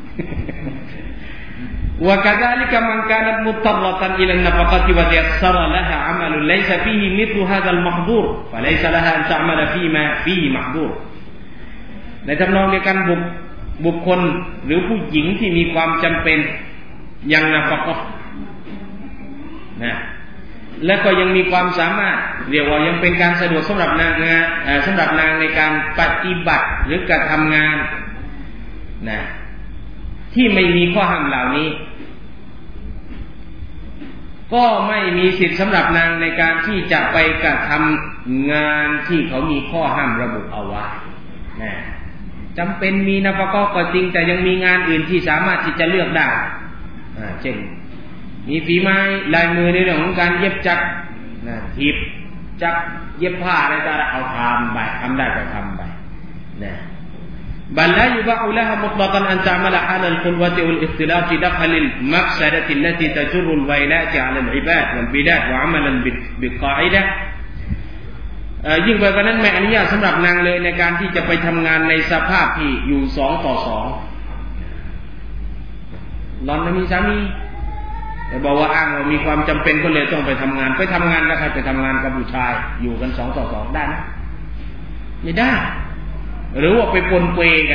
[SPEAKER 1] وكذلك من كانت مضطرة إلى النفقة وتيسر لها عمل ليس فيه مثل هذا المحظور فليس لها أن تعمل فيما فيه محظور ในทำนองเดียวกันบุคบุคคลหรือผู้หญิงที่มีความจำเป็นยังนะฟะกะห์นะและก็ยังมีความสามารถเรียกว่ายังเป็นการสะดวกสำหรับนางงานสำหรับนางในการปฏิบัติหรือการทำงานนะที่ไม่มีข้อห้ามเหล่านี้ก็ไม่มีสิทธิ์สำหรับนางในการที่จะไปกระทำงานที่เขามีข้อห้ามระบุเอาไว้นะจำเป็นมีนะฟะกะห์ก็จริงแต่ยังมีงานอื่นที่สามารถที่จะเลือกได้อ่าเช่นมีฝีไม้ลายมือในเรื่องของการเย็บจักรนะถีบจักรเย็บผ้าอะไรต่างๆเอาทำไปทำได้ก็ทำไปนะبل لا يباح لها مطلقا أن تعمل حال الخلوة والاختلاط دخل المفسدة التي تجر الويلات على العباد والبلاد وعملا بالقاعدة ยิ่งไปกว่านั้นไม่อนุญาตสำหรับนางเลยในการที่จะไปทำงานในสภาพที่อยู่สองต่อสองหล่อนมีสามีแต่บอกว่าอ้างว่ามีความจำเป็นก็เลยต้องไปทำงานไปทำงานแล้วใครไปทำงานกับผู้ชายอยู่กันสองต่อสองได้ไหมไม่ได้หรือว่าไปปนเปกัน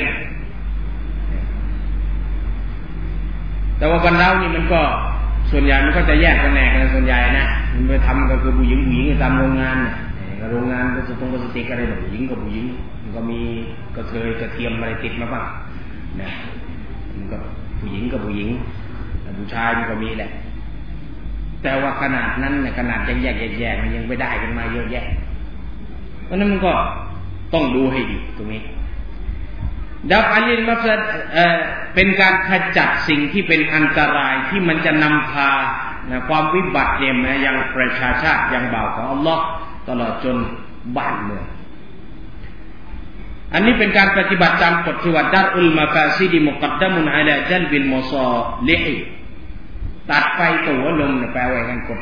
[SPEAKER 1] แต่ว่าบรรดานี่มันก็ส่วนใหญ่มันก็จะแยกกันแนกกันส่วนใหญ่นะมันไปทำก็คือผู้หญิงผู้หญิงตามโรงงานโรงงานก็จะต้องก็สติกอะไรหน่อยผู้หญิงกับผู้หญิงมันก็มีกระเทยกระเทียมอะไรติดมาบ้างนะมันก็ผู้หญิงกับผู้หญิงผู้ชายมันก็มีแหละแต่ว่าขนาดนั้นเนี่ยขนาดแยกแยกมันยังไม่ได้กันมาเยอะแยะเพราะนั้นมันก็ต้องดูให้ดีตรงนี้ดับอันนี้มักจะเป็นการขจัดสิ่งที่เป็นอันตรายที่มันจะนำพานะความวิบัติเนี่ยนะยังประชาชาติยังบ่าวของอัลลอฮ์ตลอดจนบ้านเมืองอันนี้เป็นการปฏิบัติตามกฎที่ว่าดัรอุลมาฟาซิดิมุกัดดะมุนอะลาจัลบิลมุซอลิฮิตัดไฟตัวลมเนี่ยแปลว่าอย่างกฎ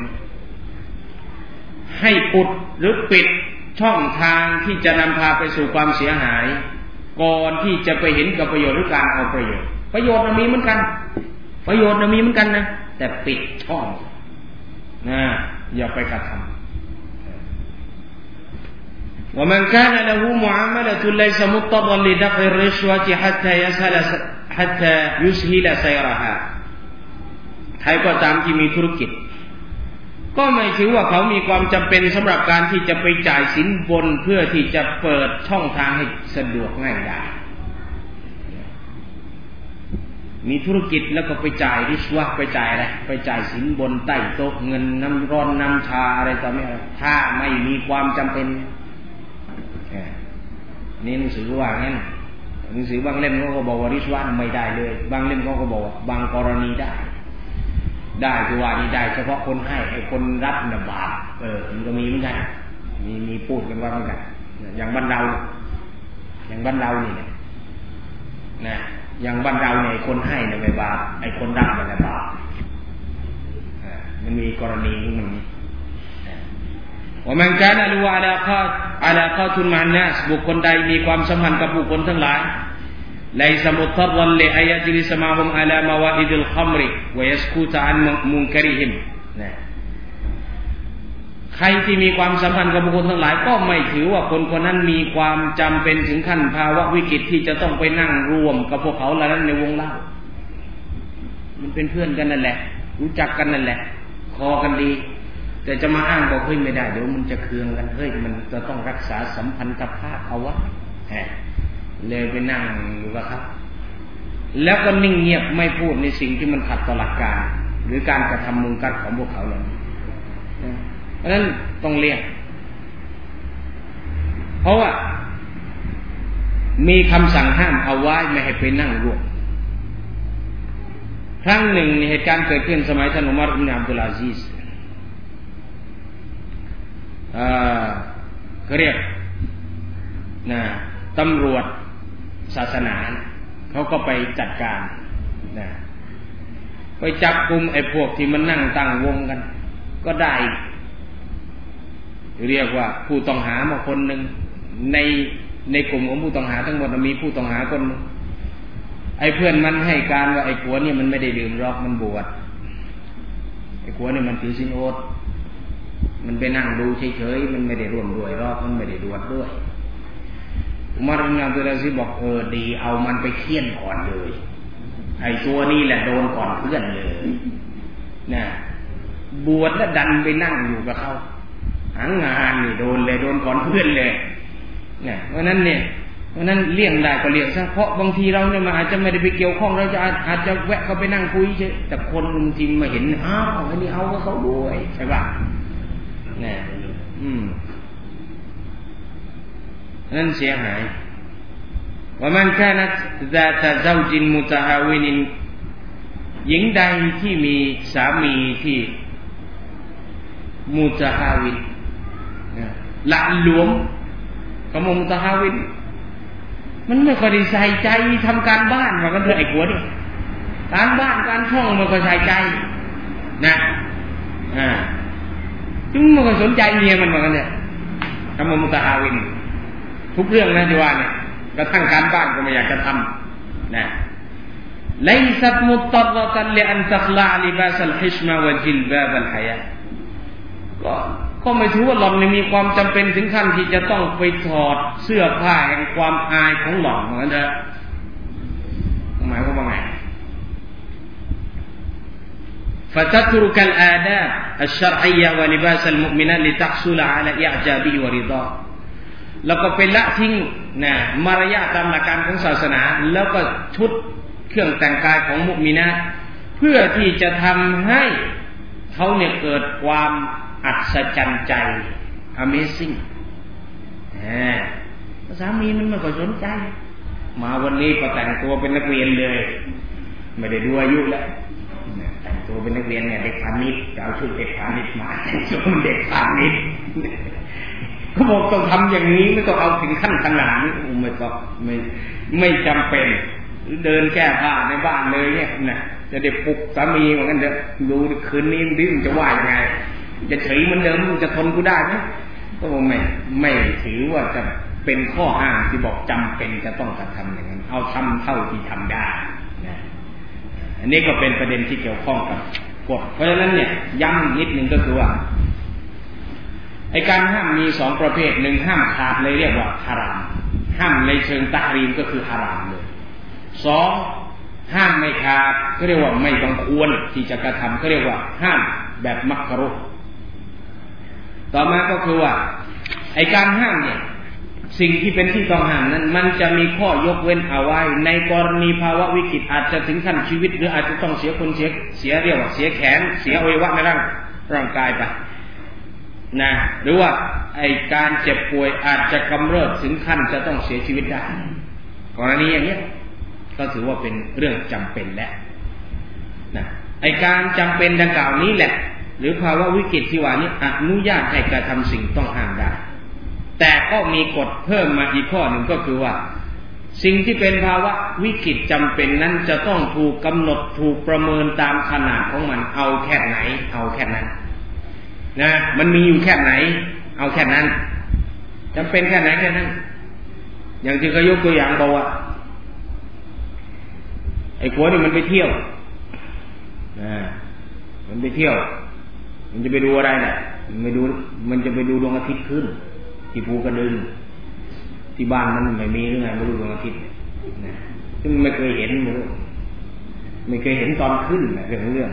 [SPEAKER 1] ให้อุดหรือปิดช่องทางที่จะนำพาไปสู่ความเสียหายก่อนที่จะไปเห็นกับประโยชน์หรือการเอาประโยชน์ประโยชน์มีเหมือนกันประโยชน์มีเหมือนกันนะแต่ปิดช่องนะอย่าไปกระทำومن كان له معاملة ليس مضطرا لدفع الرشوة حتى يسهل حتى يسهل سيرها ใครก็ตามที่มีธุรกิจก็ไม่ถือว่าเขามีความจำเป็นสำหรับการที่จะไปจ่ายสินบนเพื่อที่จะเปิดช่องทางให้สะดวกง่ายได้มีธุรกิจแล้วก็ไปจ่ายริชวะไปจ่ายอะไรไปจ่ายสินบนใต้โต๊ะเงินน้ำร้อนน้ำชาอะไรต่อไม่อะไรถ้าไม่มีความจำเป็นนี่หนังสือว่างั้นหนังสือบางเล่มเขาก็บอกว่าริชวะไม่ได้เลยบางเล่มเขาก็บอกว่าบางกรณีได้ได้คือว่านี่ได้เฉพาะคนให้ไอ้คนรับน่ะบาปเออมันก็มีเหมือนกันมีมีพูดกันว่าเหมือนกันอย่างบ้านเราอย่างบ้านเรานี่นะนะอย่างบ้านเราเนี่ยคนให้เนี่ยไม่บาปไอ้คนรับมันน่ะบาปอ่ามันมีกรณีมันนี้ว่ามันการอนุวาลาข้ออาลาข้อทุนมันนะบุคคลใดมีความสัมพันธ์กับบุคคลทั้งหลายليس مضطرا لأن يجلس معهم على موائد الخمر ويسكت عن منكرهم ใครที่มีความสัมพันธ์กับบุคคลทั้งหลายก็ไม่ถือว่าคนคนนั้นมีความจำเป็นถึงขั้นภาวะวิกฤตที่จะต้องไปนั่งรวมกับพวกเขาแล้วนั้นในวงเล่ามันเป็นเพื่อนกันนั่นแหละรู้จักกันนั่นแหละคอกันดีแต่จะมาอ้างบอกเฮ้ยไม่ได้เดี๋ยวมันจะเคืองกันเฮ้ยมันจะต้องรักษาสัมพันธภาพเอาไว้เลยไปนั่งอยู่กับครับแล้วก็นิ่งเงียบไม่พูดในสิ่งที่มันขัดต่อหลักการหรือการกระทำมุงกัดของพวกเขาเลยเพราะฉะนั้นต้องเลี่ยงเพราะว่ามีคำสั่งห้ามเอาไว้ไม่ให้ไปนั่งร่วมครั้งหนึ่งเหตุการณ์เกิดขึ้นสมัยท่านอุมัรอิบนุอับดุลอาซีซเอ่อเขาเรียกนะตำรวจศาสนาเขาก็ไปจัดการนะไปจับกุมไอ้พวกที่มันนั่งตั้งวงกันก็ได้เรียกว่าผู้ต้องหามาคนหนึ่งในในกลุ่มของผู้ต้องหาทั้งหมดมีผู้ต้องหาคนนึงไอ้เพื่อนมันให้การว่าไอ้ผัวเนี่ยมันไม่ได้ดื่มหรอกมันบวชไอ้ผัวเนี่ยมันถือศีลอดมันไปนั่งดูเฉยๆมันไม่ได้ร่วมด้วยหรอกมันไม่ได้ดวดด้วยอุมัรอิบนุอับดุลอาซีซบอกเออดีเอามันไปเคี่ยนก่อนเลยไอ้ตัวนี้แหละโดนก่อนเพื่อนเลยนะบวชแล้วดันไปนั่งอยู่กับเขาหางานนี่โดนเลยโดนก่อนเพื่อนเลยเนี่ยเพราะนั้นเนี่ยเพราะนั้นเลี่ยงได้ก็เลี่ยงซะเพราะบางทีเราเนี่ยมันอาจจะไม่ได้ไปเกี่ยวข้องเราจะอาจจะแวะเข้าไปนั่งคุยเฉยแต่คนบางทีมาเห็นอ้าวไอ้นี่เอากับเขาด้วยใช่ป่ะเนี่ยอืมนั่นเสียหายว่ามันแค่นั้นจะจะเจ้าจินมุตะฮาวินินหญิงใดที่มีสามีที่มุตะฮาวินละหลวมคำว่ามุตะฮาวินมันไม่ค่อยได้ใส่ใจทำการบ้านว่ากันเถอะไอ้หัวนี่การบ้านการช่องมันก็ใส่ใจนะอ่าจึงมันก็สนใจเมียมันว่ากันเนี่ยคำว่ามุตะฮาวินทุกเรื่องนะที่ว่าเนี่ยกระทั่งการบ้านก็ไม่อยากจะทำนะไลซัตมุตตรตันลิอันตัคลาลิบาสัลฮิชมาะวะจิลบาบัลฮายะก็ก็ไม่ถือว่าหล่อนมีความจำเป็นถึงขั้นที่จะต้องไปถอดเสื้อผ้าแห่งความอายของหล่อนเหมือนเดิมหมายความว่าไง فتترك الآداب الشرعية ولباس المؤمنات لتحصل على إعجابه ورضاه แล้วก็เป็นละทิ้งนะมารยาทตามหลักการของศาสนาแล้วก็ชุดเครื่องแต่งกายของมุมินะห์เพื่อที่จะทำให้เขาเนี่ยเกิดความอัศจรรย์ใจ Amazing สามีมันไม่ค่อยสนใจมาวันนี้ก็แต่งตัวเป็นนักเรียนเลยไม่ได้ดูอายุแล้วแต่งตัวเป็นนักเรียนเนี่ยเด็กพาณิชย์จะเอาชุดเด็กพาณิชย์มาแต่งตัวเป็นเด็กพาณิชย์เขาบอกต้องทำอย่างนี้ไม่ต้องเอาถึงขั้นขนาดนี้ไม่ต้องไม่ไม่จำเป็นเดินแก้ผ้าในบ้านเลยเนี่ยนะจะได้ปลุกสามีเหมือนกันเถอะดูคืนนี้ดิ้นจะว่ายังไงจะเฉยเหมือนเดิมมันจะทนกูได้ไหมก็ไม่ไม่ถือว่าจะเป็นข้ออ้างที่บอกจำเป็นจะต้องกระทำอย่างนั้นเอาทำเท่าที่ทำได้นะอันนี้ก็เป็นประเด็นที่เกี่ยวข้องกับกฎเพราะฉะนั้นเนี่ยย้ำนิดนึงก็คือว่าไอ้การห้ามมีสองประเภทหนึ่งห้ามขาดเลยเรียกว่าฮารามห้ามในเชิงตะฮรีมก็คือฮารามเลยสองห้ามไม่ขาดก็เรียกว่าไม่บังควรที่จะกระทำก็เรียกว่าห้ามแบบมักรุฮ์ต่อมาก็คือว่าไอ้การห้ามเนี่ยสิ่งที่เป็นที่ต้องห้ามนั้นมันจะมีข้อยกเว้นเอาไว้ในกรณีภาวะวิกฤตอาจจะถึงขั้นชีวิตหรืออาจจะต้องเสียคนเสียเสียเรียกว่าเสียแขนเสียอวัยวะในร่างร่างกายไปนะหรือว่าไอ้การเจ็บป่วยอาจจะกำเริบถึงขั้นจะต้องเสียชีวิตได้กรณีอย่างนี้ก็ถือว่าเป็นเรื่องจำเป็นแล้วนะไอ้การจำเป็นดังกล่าวนี้แหละหรือภาวะวิกฤตที่ว่านี้อนุญาตให้กระทำสิ่งต้องห้ามได้แต่ก็มีกฎเพิ่มมาอีกข้อหนึ่งก็คือว่าสิ่งที่เป็นภาวะวิกฤตจำเป็นนั้นจะต้องถูกกำหนดถูกประเมินตามขนาดของมันเอาแค่ไหนเอาแค่นั้นนะมันมีอยู่แค่ไหนเอาแค่นั้นจำเป็นแค่ไหนแค่นั้นอย่างที่เขายกตัวอย่างบอกว่าไอ้ผัวนี่มันไปเที่ยวนะมันไปเที่ยวมันจะไปดูอะไรเนี่ยมันไปดูมันจะไปดูดวงอาทิตย์ขึ้นที่ภูกระดึงที่บ้านมันไม่มีหรือไงไม่รู้ดวงอาทิตย์นะซึ่งไม่เคยเห็นไม่รู้ไม่เคยเห็นตอนขึ้นนะเรื่องเรื่อง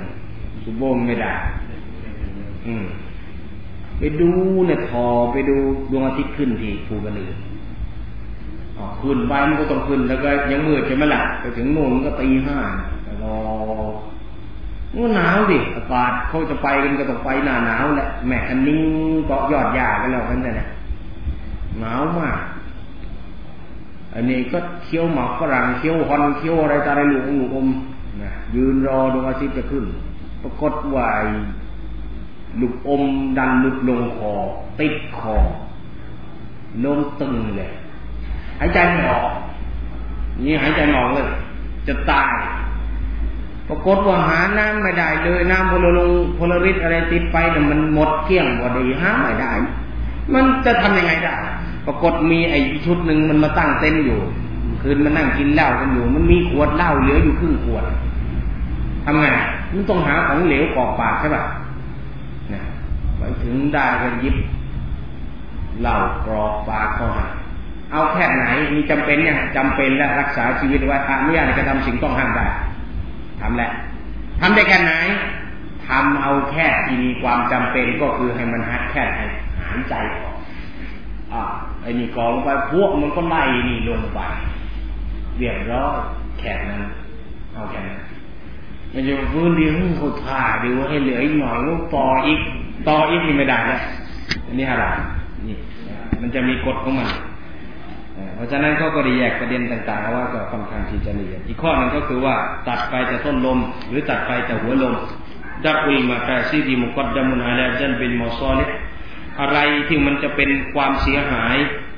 [SPEAKER 1] สุโบไม่ได้อืมไปดูเนี่ยพอไปดูดวงอาทิตย์ขึ้นที่ภูกระดึงอ๋อขึ้นไปมันก็ต้องขึ้นแล้วก็ยังมืดใช่ไหมล่ะไปถึงโน่นมันก็ตีห้ารอมันหนาวดิอากาศเขาจะไปกันก็ต้องไปหน้าหนาวแหละแม่คันนิ่งเกาะยอดหญ้ากันแล้วกันเนี่ยหนาวมากอันนี้ก็เคี้ยวหมากฝรั่งเคี้ยวฮอนเคี้ยวอะไรต่ออะไรหลูกหลูกอมนะยืนรอดวงอาทิตย์จะขึ้นปรากฏว่าลูกอมดันหลุดลงคอติดคอลงตึงเลยหายใจไม่ออกนี่หายใจไม่ออกเลยจะตายปรากฏว่าหาน้ำไม่ได้เลยน้ำโพลลงโพลาริสอะไรติดไปแต่มันหมดเกลี้ยงพอดีหาไม่ได้มันจะทำยังไงได้ปรากฏมีไอ้ชุดหนึ่งมันมาตั้งเต็นท์อยู่คืนมันนั่งกินเหล้ากันอยู่มันมีขวดเหล้าเหลืออยู่ครึ่งขวดทำไงมันต้องหาของเหลวกรอกปากใช่ป่ะนะไปถึงได้ก็ยิบเหล้ากรอกปากเข้าให้เอาแค่ไหนมีจำเป็นเนี่ยจำเป็นและรักษาชีวิตไว้อนุญาตให้กระทำสิ่งต้องห้ามได้ทำแหละทำได้แค่ไหนทำเอาแค่ที่มีความจำเป็นก็คือให้มันหัดแค่ให้หายใจออกอ่าไอ้นี่กรอกลงไปพวกมันก็ไล่นี่ลงไปเรียบร้อยแค่นั้นเอาแค่นั้นมันจะฟื้นดีขึ้นเขาท่าดูให้เหลืออีกหน่อยก็ต่ออีกต่ออีกนี่ไม่ได้แล้วอันนี้ฮาลาลนี่มันจะมีกฎของมันเพราะฉะนั้นเขาก็ได้แยกประเด็นต่างๆเอาไว้ก็ค่อนข้างที่จะละเอียดอีกข้อหนึ่งก็คือว่าตัดไปแต่ต้นลมหรือตัดไปแต่หัวลมดับอุลมาฟาซิดีมุกัดดามุนอะลาจันบินมอซอลิฮอะไรที่มันจะเป็นความเสียหาย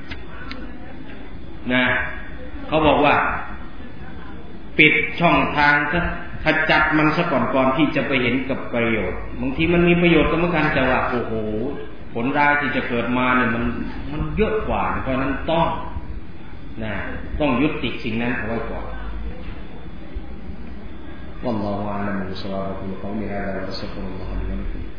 [SPEAKER 1] นะเขาบอกว่าปิดช่องทางซะขจัดมันซะก่อนก่อนที่จะไปเห็นกับประโยชน์บางทีมันมีประโยชน์ก็เหมือนกันแต่ว่าโอ้โหผลร้ายที่จะเกิดมาเนี่ยมันมันเยอะกว่าเพราะนั้นต้องนะต้องยุติสิ่งนั้นเอาไว้ก่อนوالله أعلم بالصواب في قول هذا وأستغفر الله لي ولكم